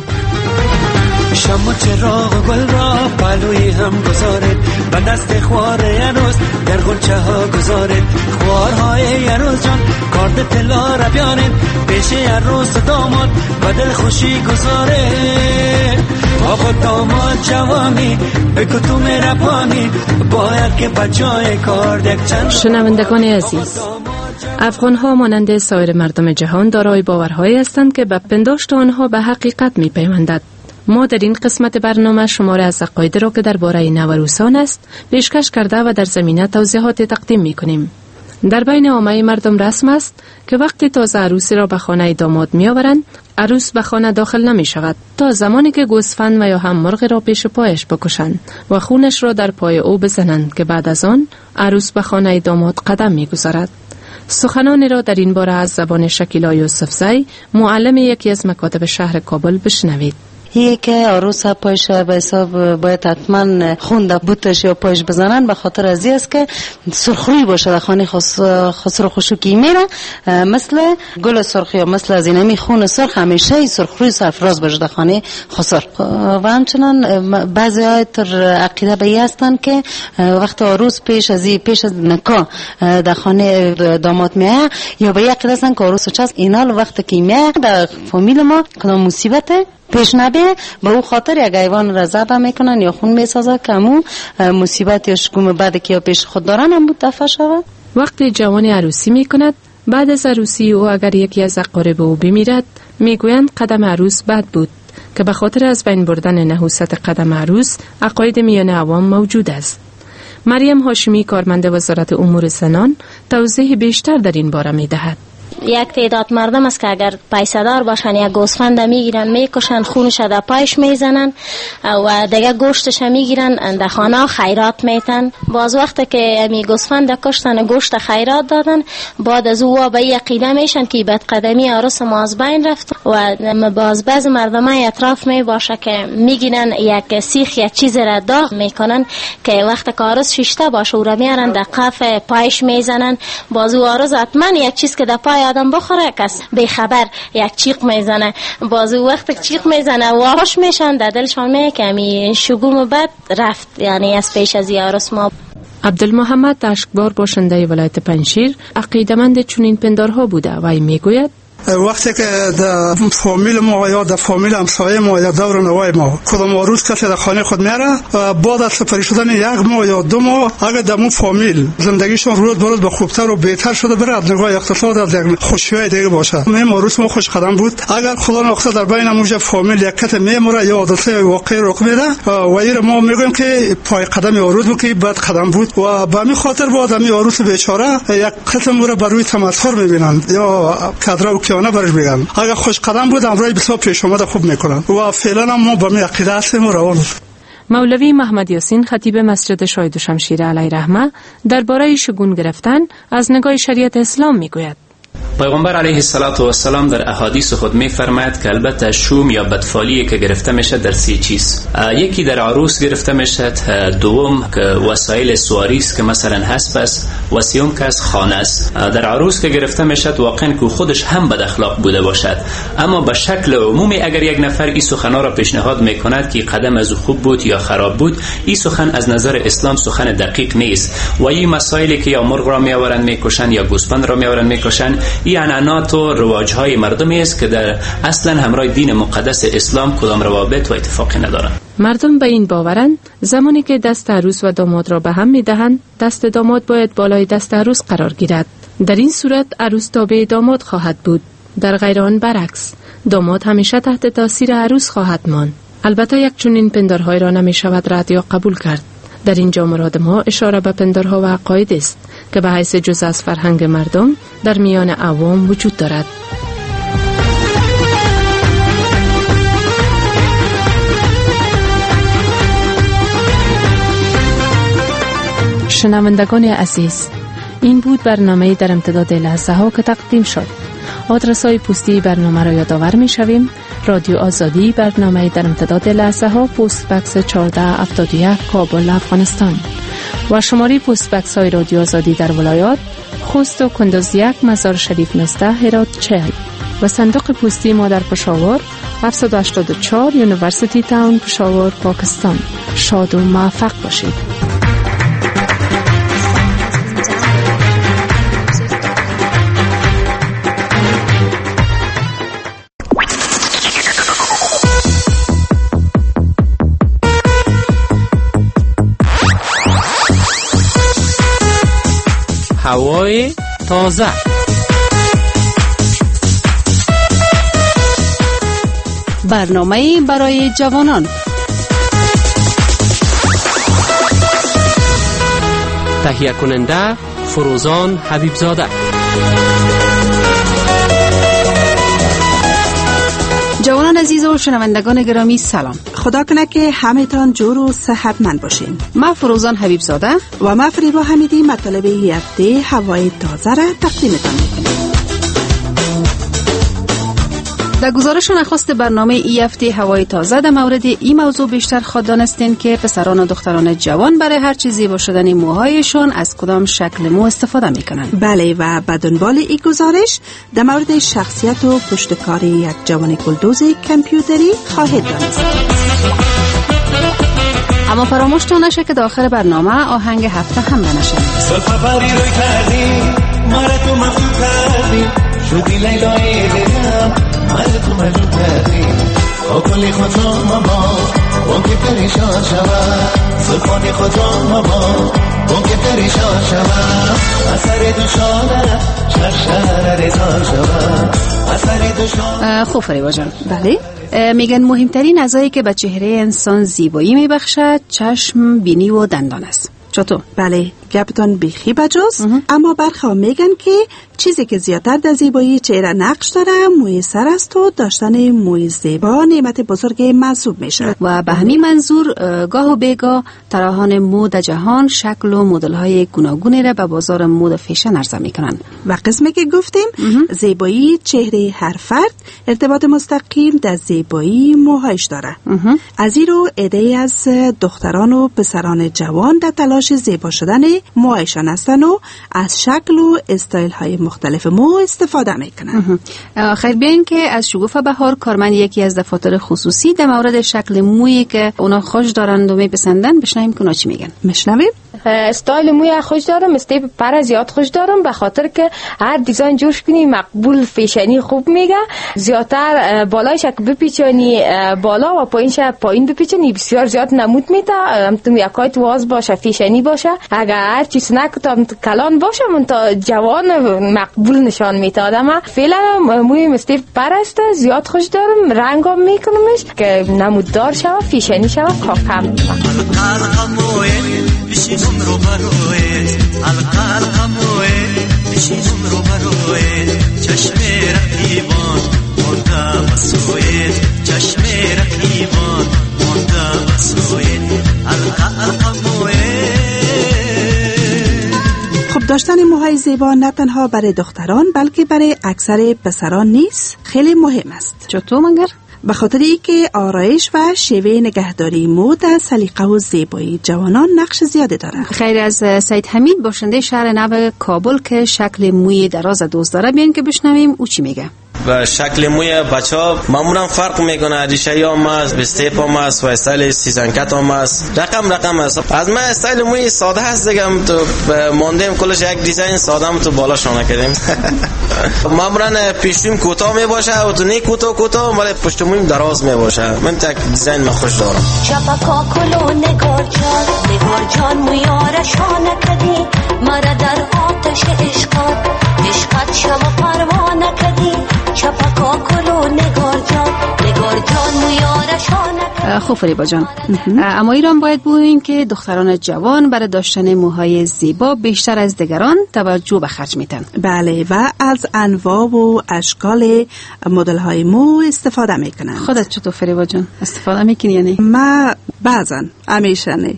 شما چراغ گل را پلوی هم گذارد، به دست خوار یروز در گلچه ها گذارد، خوارهای یروز جان کارد طلا را بیارد، پیش یروز داماد و دل خوشی گذارد. آقا داماد جوانی بگو تو میره پانی، باید که بچای کارد یک چند. شنوندگان عزیز، افغان‌ها مانند سایر مردم جهان دارای باورهایی هستند که به پنداشت آنها به حقیقت می‌پیوندد. ما در این قسمت برنامه شماره از عقاید را که درباره نوروسان است پیشکش کرده و در زمینه توضیحات تقدیم می‌کنیم. در بین عامه مردم رسم است که وقتی تازه عروسی را به خانه داماد می‌آورند، عروس به خانه داخل نمی‌شود تا زمانی که گوسفند و یا هم مرغ را پیش پایش بکشند و خونش را در پای او بزنند که بعد از آن عروس به خانه داماد قدم می‌گذارد. سخنانی را در این باره از زبان شکیلا یوسفزی، معلم یکی از مکاتب شهر کابل بشنوید. یه که عروس پایش به حساب باید حتما خونده بوتش یا پایش بزنن، به خاطر از این است که سرخروی باشه در خانه خسرو خشوکی میره، مثل گل سرخ یا مثل از اینمی خون سرخ همیشه سرخروی سرفراز باشه در خانه خسر. و همچنان بعضی های تر عقیده به این هستن که وقت عروس پیش از این پیش از نکاح در خانه داماد میه، یا به این عقیده هستن که عروس چاست اینال وقت که میه در فامیل ما کدام مصیبته پیش نبه، به او خاطر یک حیوان را ذبح میکنن یا خون میسازن که همون مصیبت یا شکوم بعد که پیش خود دارن هم دفع شود. وقتی جوان عروسی میکند، بعد از عروسی او اگر یکی از اقارب او بمیرد، میگویند قدم عروس بد بود که به خاطر از بین بردن نحوست قدم عروس عقاید میان عوام موجود است. مریم هاشمی کارمند وزارت امور زنان توضیح بیشتر در این باره میدهد. یک تعداد مردم است که اگر پیسه دار باشن یک گوسفند میگیرن میکشن، خونش در پایش میزنن و دیگه گوشتش میگیرن در خانه خیرات میتن. باز وقتی که می گوسفند کشتن گوشت خیرات دادن، بعد از او به یقیده میشن که بد قدمی عروس ما از بین رفت و باز بعض مردمای اطراف می باشه که میگیرن یک سیخ یک چیز را داغ میکنن که وقتی که عروس شیشته باشه او را میارن در قف پایش میزنن. باز او عروس حتما یک چیز که در پای آدم بخوره کس به خبر یک چیق میزنه، باز وقتی چیق میزنه واهش میشن در دلشان میگه که می شگون بد رفت، یعنی از پیش از عروس ما. عبدالمحمد دشکبار باشنده ولایت پنجشیر عقیدمند چنین پندارها بوده و میگوید وقتی که در فامیل ما یا در فامیل همسایه ما یا دور نوای ما کدام عروس کسی در خانه خود میاره، بعد از سپری شدن یک ماه یا دو ماه اگر در اون فامیل زندگیشون روز به روز به خوبتر و بهتر شده بره، از نگاه اقتصاد از یک خوشیای دیگه باشه. این عروس ما خوش قدم بود. اگر خدا نخواسته در بین موجب فامیل یک کت میموره یا حادثه واقعی رخ میده و این ما میگیم که پای قدم عروس بود که بد قدم بود و به همین خاطر بعد همین عروس بیچاره یک قسم رو بر روی تمسخر میبینند یا کدرا نه برش بگم. اگر خوش قدم بود امروز بسیار پیش اومده خوب میکنن و فعلا ما با می عقیده هستیم و روان. مولوی محمد یاسین خطیب مسجد شاهد شمشیر علیه رحمه درباره شگون گرفتن از نگاه شریعت اسلام میگوید. پیغمبر علیه السلام در احادیث خود می فرماید که البته شوم یا بدفالی که گرفته میشه در سه چیز. یکی در عروس گرفته میشه، دوم که وسایل سواری است که مثلا هست است، و سوم که از خانه است. در عروس که گرفته میشه واقعا که خودش هم بد اخلاق بوده باشد، اما به شکل عمومی اگر یک نفر این سخنا را پیشنهاد میکند که قدم از خوب بود یا خراب بود، این سخن از نظر اسلام سخن دقیق نیست و این مسائلی که یا مرغ را میآورند میکشند یا گوسفند را میآورند میکشند، این عنعنات و رواج‌های مردمی است که در اصلا همراه دین مقدس اسلام کدام روابط و اتفاقی ندارند. مردم به این باورند زمانی که دست عروس و داماد را به هم می‌دهند، دست داماد باید بالای دست عروس قرار گیرد. در این صورت عروس تابع داماد خواهد بود. در غیر آن برعکس، داماد همیشه تحت تاثیر عروس خواهد ماند. البته یک چنین پندارهای را نمی‌شود رد یا قبول کرد. در اینجا مراد ما اشاره به پندارها و عقاید است که به حیث جزء از فرهنگ مردم در میان عوام وجود دارد. شنوندگان عزیز، این بود برنامه در امتداد لحظه ها که تقدیم شد. آدرس های پستی برنامه را یادآور می شویم: رادیو آزادی، برنامه در امتداد لحظه ها، پست بکس چهارده هفتاد و یک، کابل، افغانستان. و شماره پست بکس های رادیو آزادی در ولایات خوست و کندوز یک، مزار شریف نوزده، هرات چهل. و صندوق پستی ما در پشاور هفتصد و هشتاد و چهار، یونیورسیتی تاون، پشاور، پاکستان. شاد و موفق باشید. هوای تازه. برنامه برای جوانان. تهیه کننده فروزان حبیبزاده. جوانان عزیز و شنوندگان گرامی سلام. خدا کنه که همه‌تان جور و صحتمند باشین. ما فروزان حبیب زاده و ما فریبا حمیدی مطالب این هفته هوای تازه را تقدیمتان میکنیم. در گزارش نخست برنامه این هفته هوای تازه در مورد این موضوع بیشتر خود دانستین که پسران و دختران جوان برای هر چیز زیبا شدن موهایشان از کدام شکل مو استفاده میکنن. بله، و به دنبال این گزارش در مورد شخصیت و پشتکار یک جوان گلدوز کامپیوتری خواهید دانست. اما فراموش نشه که داخل برنامه آهنگ هفته هم بنشنید. سلفبری روی کردی ماره تو مفتو کردی شدی لیلای دلم ماره تو مجنون کردی آکلی خودم ماما اون که پریشان شود سلفانی خودم ماما اون که پریشان شود اثر دوشانه چشم رزان شود اثر دوشانه. خوب فریبا جان. بله، میگن مهمترین اعضایی که به چهره انسان زیبایی میبخشد چشم، بینی و دندان است. چطور؟ بله، گپتان بیخی بجاست، اما برخواه میگن که چیزی که زیادتر در زیبایی چهره نقش داره موی سر است و داشتن موی زیبا نعمت بزرگ محسوب میشه. و به همین منظور گاه و بیگاه طراحان مد جهان شکل و مدل های گوناگونی را به بازار مد فیشن عرضه میکنن. و قسمی که گفتیم زیبایی چهره هر فرد ارتباط مستقیم در زیبایی موهایش داره. از این رو عده‌ای از دختران و پسران جوان در تلاش زیبا شدن موهایشان هستن و از شکل و استایل های مختلف مو استفاده میکنن. خیر، بیاین که از شگوفه بهار کارمند یکی از دفاتر خصوصی در مورد شکل مویی که اونا خوش دارند و میپسندن بشنویم که اونا چی میگن. میشنویم. استایل موی خوش دارم، استیپ پر زیاد خوش دارم، به خاطر که هر دیزاین جوش کنی مقبول فیشنی خوب میگه. زیادتر بالایش بپیچونی بالا و پایینش پایین بپیچونی بسیار زیاد نمود میده. هم یکای تو واز باشه، فیشنی باشه. اگر هر چیز نکتم کلان باشه من تا جوان مقبول نشان میده آدم. فعلا موی استیپ پر است، زیاد خوش دارم، رنگام میکنمش که نموددار شوه، فیشنی شوه، کاکم بشینم رو برویت القلقم رویت بشینم رو برویت چشم رقیبان مرده بسویت چشم رقیبان مرده بسویت القلقم رویت. خب داشتن داشتن موهای زیبا نه تنها برای دختران بلکه برای اکثر پسران نیز خیلی مهم است. چطور مگر؟ به خاطر اینکه آرایش و شیوه نگهداری مو در سلیقه و زیبایی جوانان نقش زیاده دارد. خیر از سید حمید باشنده شهر نو کابل که شکل موی دراز دوست داره، بیان که بشنویم او چی میگه. و شکل موی بچه ها معمولا فرق میکنه، ریشه هم است، بستیپ هم است و استایل سیزنکت هم است، رقم رقم است. از من استایل موی ساده هست دیگه، تو ماندیم کلش یک دیزاین ساده هم تو بالا شانه کردیم. معمولا پیشویم کوتاه می باشه و تو نی کوتاه کوتاه ولی پشت مویم دراز می باشه. من تک دیزاین من خوش دارم. چپکا کلو نگار جان نگار جان مویار شانه کدی مرا در آتش عشقات عشقات شما پروانه کدی چپکا کلو نگار جان نگار جان مویار شانه. خوب فریبا جان، اما ایران باید بگوییم که دختران جوان برای داشتن موهای زیبا بیشتر از دیگران توجه به خرج میتن. بله، و از انواع و اشکال مدل های مو استفاده میکنن. خودت چطور فریبا جان استفاده میکنی یا نه؟ من بعضا، همیشه نه.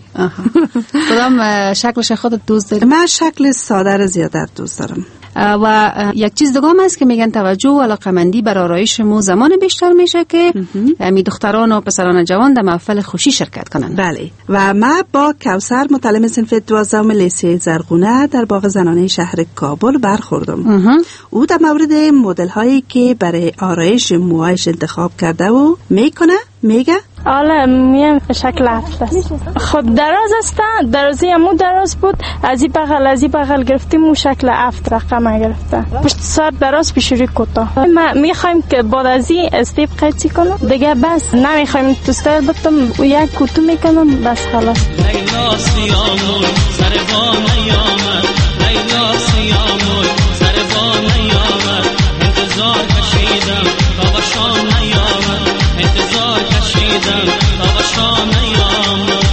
کدام شکلش خودت دوست داری؟ من شکل ساده را زیادت دوست دارم. و یک چیز دیگه هم هست که میگن توجه و علاقمندی بر آرایش مو زمان بیشتر میشه که می دختران و پسران جوان در محفل خوشی شرکت کنن. بله، و ما با کوثر متعلم صنف دوازدهم لیسه زرغونه در باغ زنانه شهر کابل برخوردم. او در مورد مدل هایی که برای آرایش موهایش انتخاب کرده و میکنه میگه حالا میم شکل هفت است. خب دراز است، درازی مو دراز بود، از این بغل از این بغل گرفتیم مو شکل هفت رقم گرفته. پشت سر دراز پیشوری کوتاه. ما میخوایم که بعد از این استیپ قیچی کنم دیگه، بس نمیخوایم تو استایل بتم یک کوتو میکنم بس خلاص. لیلا سیامون سر با نیامد، لیلا سیامون سر با نیامد، انتظار کشیدم تا با شام نیامد، انتظار کشیدم تا با شام نیامد.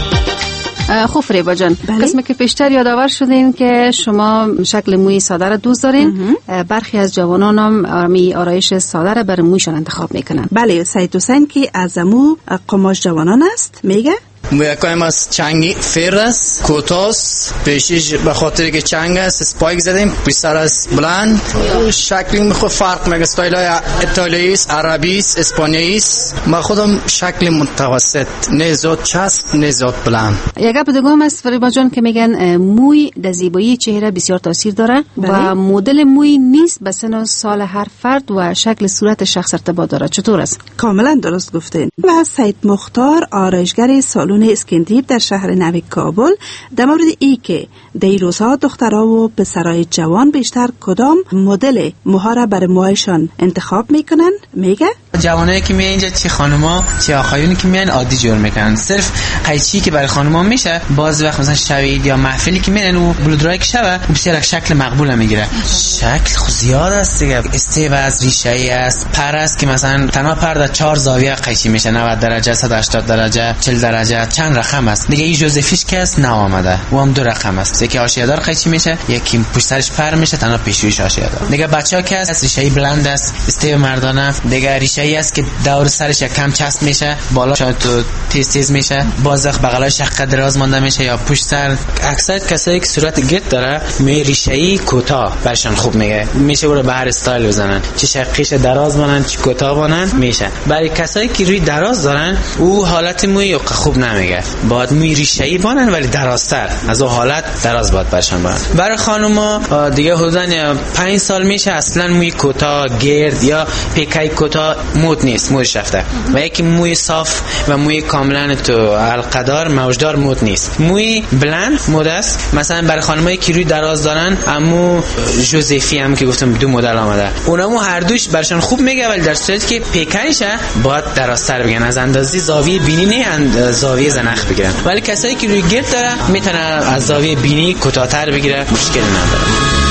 خوب فریبا جان، قسمی که پیشتر یادآور شدین که شما شکل موی ساده را دوست دارین، برخی از جوانان هم می آرایش ساده را برای مویشان انتخاب میکنن. بله، سید حسین که از مو قماش جوانان است میگه مویکایم از چنگی فیر است، کوتاست، پیشیش به خاطر که چنگ است سپایک زدیم، بیشتر از بلند. شکلی میخواد فرق میگه، استایل های ایتالیایی است، عربی است، اسپانیایی است. من خودم شکل متوسط، نه زیاد چسب نه زیاد بلند. یک گپ دیگه هم است فریبا جان که میگن موی در زیبایی چهره بسیار تاثیر داره و مدل موی نیست به سن و سال هر فرد و شکل صورت شخص ارتباط داره. چطور است؟ کاملا درست گفتین. و سید مختار آرایشگر سالن اسکندریب در شهر نو کابل در مورد ای که در روزها دخترها و پسرای جوان بیشتر کدام مدل موها را برای موهایشان انتخاب میکنن میگه جوانایی که میان اینجا چی خانوما چی آقایونی که میان عادی جور میکنن، صرف قیچی که برای خانوما میشه باز وقت مثلا شب عید یا محفلی که میرن و بلودرای که شبه بسیار شکل مقبول میگیره. شکل خود زیاد است دیگه، استیو از ریشه ای است، پر است که مثلا تنها پر در چهار زاویه قیچی میشه، نود درجه، صد و هشتاد درجه، چهل درجه، چند رقم است دیگه. این جوزفیش که است نآمده و هم دو رقم است، یکی حاشیه دار قیچی میشه، یکی پشت سرش پر میشه، تنها پیشویش حاشیه دار. دیگه بچه‌ها که است ریشه ای بلند است، استیو مردانه، دیگه ریشه ای است که دور سرش یک کم چسب میشه، بالا شاید تو تیز تیز میشه، بازخ بغلش شق دراز مونده میشه یا پشت سر. اکثر کسایی که صورت گرد داره می ریشه ای کوتاه برشان خوب میگه، میشه برو به هر استایل بزنن، چه شقیش دراز بانن چه کوتاه بانن میشه. برای کسایی که روی دراز دارن او حالت موی خوب نمیگه، باید موی ریشه ای بانن ولی درازتر، از اون حالت دراز باید برشان بانن. برای خانوما دیگه حدوداً پنج سال میشه اصلا موی کوتاه گرد یا پیکای کوتاه مود نیست، مودش رفته، و یکی موی صاف و موی کاملا تو القدار موجدار مود نیست. موی بلند مود است، مثلا برای خانمایی که روی دراز دارن امو جوزفی هم که گفتم دو مدل آمده، اونمو هر دوش برشان خوب میگه ولی در صورتی که پیکایشه باید درازتر بگن، از اندازه زاویه بینی نه اند زاویه زنخ بگیرن. ولی کسایی که روی گرد داره میتونه از زاویه بینی کوتاه‌تر بگیره، مشکل نداره.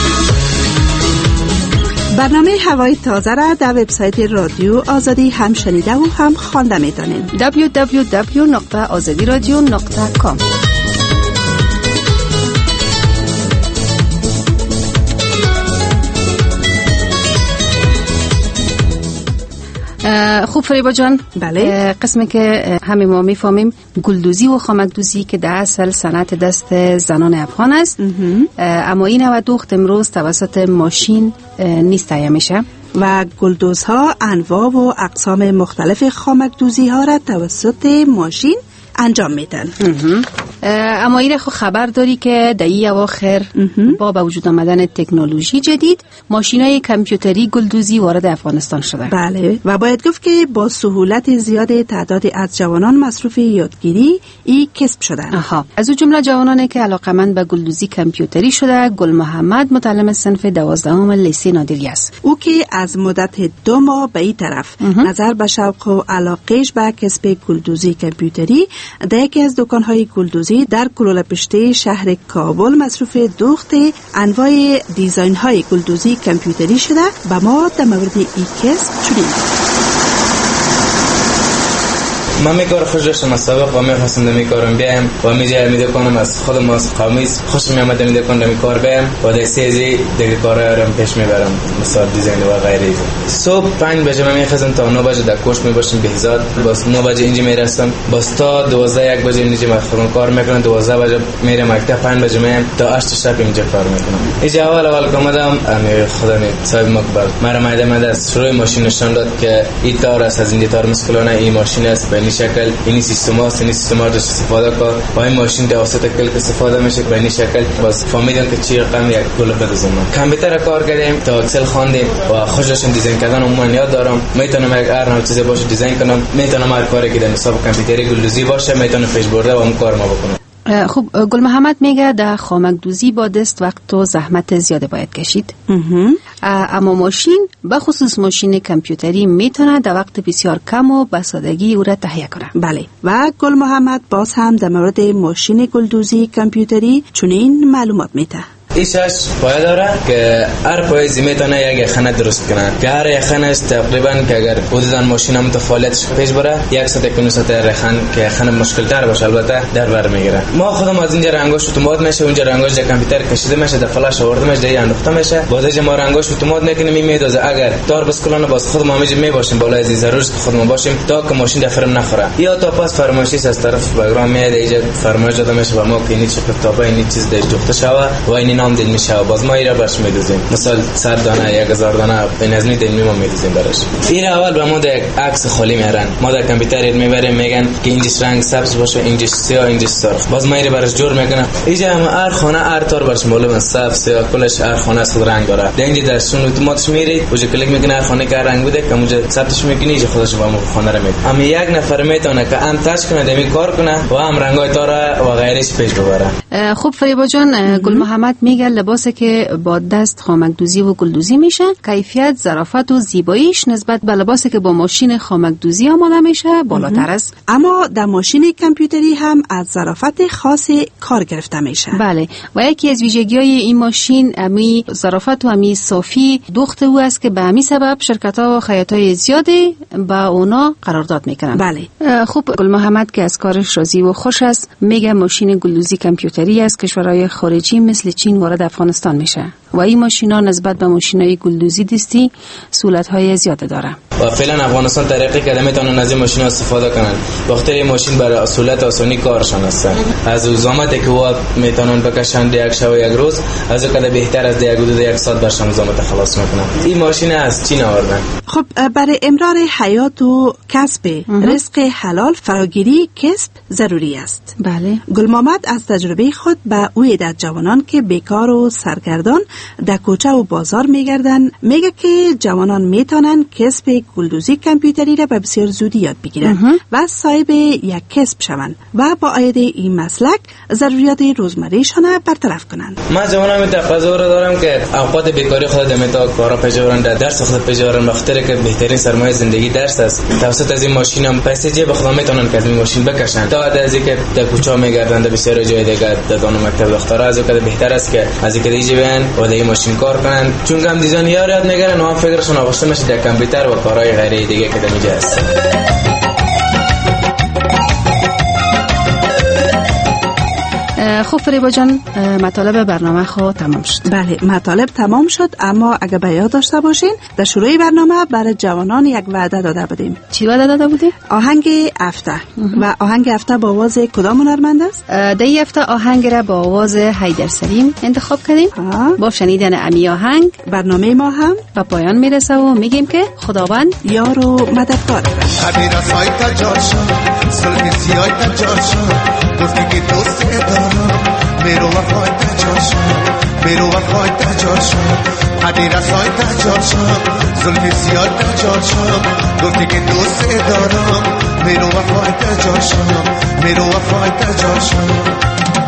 برنامه هوای تازه را در وبسایت رادیو آزادی هم شنیده و هم خوانده میتونین. دبلیو دبلیو دبلیو نقطه آزادی رادیو نقطه کام. خوب فریبا جان، بله، قسمی که همه ما میفهمیم گلدوزی و خامکدوزی که در اصل صنعت دست زنان افغان است، اما این نوع دوخت امروز توسط ماشین نیست تهیه میشه و گلدوزها انواع و اقسام مختلف خامکدوزی ها را توسط ماشین انجام میدن. اما این خو خبر داری که در این اواخر با به وجود آمدن تکنولوژی جدید ماشینای کامپیوتری گلدوزی وارد افغانستان شده. بله، و باید گفت که با سهولت زیاد تعدادی از جوانان مصروف یادگیری این کسب شدن. آها، از اون جمله جوانانی که علاقمند به گلدوزی کامپیوتری شده گل محمد متعلم صنف دوازدهم لیسه نادری است. او که از مدت دو ماه به این طرف نظر به شوق و علاقهش به کسب گلدوزی کامپیوتری در یکی از دکان‌های گلدوزی در کلولپشته شهر کابل مصروف دوخت انواع دیزاین‌های گلدوزی کامپیوتری شده. به ما در مورد این کسب چنین من میکار خوش داشتم از سابق و میخواستم دمی کارم بیایم و میجه میده کنم از خودم از قامیز خوش میامد میده کنم دمی کار بیایم و در سیزی دیگه کارها رو پیش میبرم، مثلا دیزاین و غیره. صبح پنج بجه من میخواستم تا نه بجه در کوشت میباشم بهزاد، باز نه بجه اینجا میرسم، باز تا دوازده یک بجه اینجا مخدوم کار میکنم، دوازده بجه میرم مکتب، پنج بجه میام تا هشت شب اینجا کار میکنم. اینجا اول اول کامدم امیر خدا می صاحب مقبل مرا مایده مده از شروع ماشین نشان داد که این تار است، از این تار مسکلانه این ماشین است، به این شکل این سیستم است، این سیستم رو استفاده کن با این ماشین توسط کلک استفاده میشه به این شکل. باز فهمیدم که چی رقم یک کل بدزم. کامپیوتر کار کردیم تا اکسل خواندیم و خوش داشتم دیزاین کردن. عموما یاد دارم، میتونم یک هر نوع چیزی باشه دیزاین کنم، میتونم هر کاری که در حساب کامپیوتری گلدوزی باشه میتونم پیش برده و اون کار ما بکنم. خب گل محمد میگه در خامکدوزی با دست وقت و زحمت زیاده باید کشید، اما ماشین به خصوص ماشین کامپیوتری میتونه در وقت بسیار کم و به سادگی او را تهیه کنه. بله، و گل محمد باز هم در مورد ماشین گلدوزی کامپیوتری چنین معلومات میده. ایشش پایه داره که هر پایه میتونه یک خانه درست کنه که هر یک خانه تقریبا که اگر حدودا ماشین هم فعالیتش پیش بره صد تا صد رخان که خانه مشکل تر باشه البته در بر میگیره. ما خودم از اینجا رنگاش اتومات میشه، اونجا رنگاش در کامپیوتر کشیده میشه، در فلاش آورده میشه، در انداخته میشه، باز ما رنگاش اتومات میکنیم میدازه. اگر تار بسکلانه باز خود ما میج میباشیم بالای از ضرورت خودمون باشیم تا که ماشین در فرم نخوره یا تا پاس فرمایشی از طرف بگرام میاد اینجا فرمایش داده میشه و ما که این چه کتابه این چیز در جخته شوه و این نام دل میشه و باز ما ایرا برش میدوزیم، مثلا صد دانه یک هزار دانه این از دل میمون میدوزیم برش. این اول به ما در عکس خالی میارن، ما در کامپیوتر میبریم میگن که اینجاش رنگ سبز باشه، اینجاش سیاه، اینجاش سرخ، باز ما ایرا برش جور میکنه. اینجا هم هر خانه هر تار برش معلومه سبز سیاه کلش هر خانه از خود رنگ داره. در اینجا در شون اتوماتش میری اونجا کلیک میکنه هر خانه که رنگ بوده که اونجا ثبتش میکنه اینجا خودش با خانه رو میده. اما یک نفر میتونه که هم تاچ کنه دمی کار کنه و هم رنگای تار و غیرش پیش ببره. خوب فریبا جان، گل محمد میگه لباسی که با دست خامکدوزی و گلدوزی میشه کیفیت، ظرافت و زیباییش نسبت به لباسی که با ماشین خامکدوزی آماده میشه بالاتر است. اما در ماشین کامپیوتری هم از ظرافت خاص کار گرفته میشه. بله، و یکی از ویژگی‌های این ماشین امی ظرافت و امی صافی دوخت او است که به همین سبب شرکت‌ها و خیاطای زیادی با اونا قرارداد میکنن. بله. خوب گل محمد که از کارش راضی و خوش است میگه ماشین گلدوزی کامپیوتری از کشورهای خارجی مثل چین وارد افغانستان میشه و این ماشینا نسبت به ماشینای گلدوزی دستی سهولت‌های زیاده داره. و فعلا افغانستان طریقی که میتونن از این ماشینا استفاده کنن. وقتی این ماشین برای سهولت آسانی کارشان است. از زحمتی که و میتونن بکشن یک شب و یک روز، از کده بهتر از یک حدود یک ساعت برشان زحمت خلاص میکنن. این ماشین از چین آوردن. خب برای امرار حیات و کسب رزق حلال فراگیری کسب ضروری است. بله. گل محمد از تجربه خود به او عدت جوانان که بیکار و سرگردان در کوچه و بازار میگردن میگه که جوانان میتونن کسب گلدوزی کامپیوتری را به بسیار زودی یاد بگیرن و صاحب یک کسب شوند و با عید این مسلک ضروریات روزمرهشان برطرف کنند. من جوانان می تقاضا را دارم که اوقات بیکاری خود دمیتا کارا پیجورن، در درس خود پیجورن، وقتی که بهترین سرمایه زندگی درس است. توسط از این ماشین هم پیسه جیب خود میتونن که از این ماشین بکشن تا از اینکه در کوچه میگردن در بسیار جای دیگه در دانو مکتب دخترها از اینکه بهتر است که از اینکه دیجی بیان و در این ماشین کار کنن، چون هم دیزاین یاد میگیرن و هم فکرشون آغشته میشه در کامپیوتر و کارهای غیره دیگه که در میجه است. خب فریبا جان، مطالب برنامه خود تمام شد. بله، مطالب تمام شد، اما اگه به یاد داشته باشین در شروع برنامه برای جوانان یک وعده داده بودیم. چی وعده داده بودیم؟ آهنگ هفته. و آهنگ هفته با آواز کدام هنرمند است؟ در این هفته آهنگ را با آواز حیدر سلیم انتخاب کردیم. با شنیدن امی آهنگ برنامه ما هم به پایان میرسه و میگیم که خداوند یار و مددگار. حبیرا سایتا جاشا سلمی سیایتا جاشا گفتی که دوست دارم میرو وفایتا جاشا میرو وفایتا جاشا حبیرا سایتا جاشا سلمی سیایتا جاشا گفتی که دوست دارم میرو وفایتا جاشا میرو وفایتا جاشا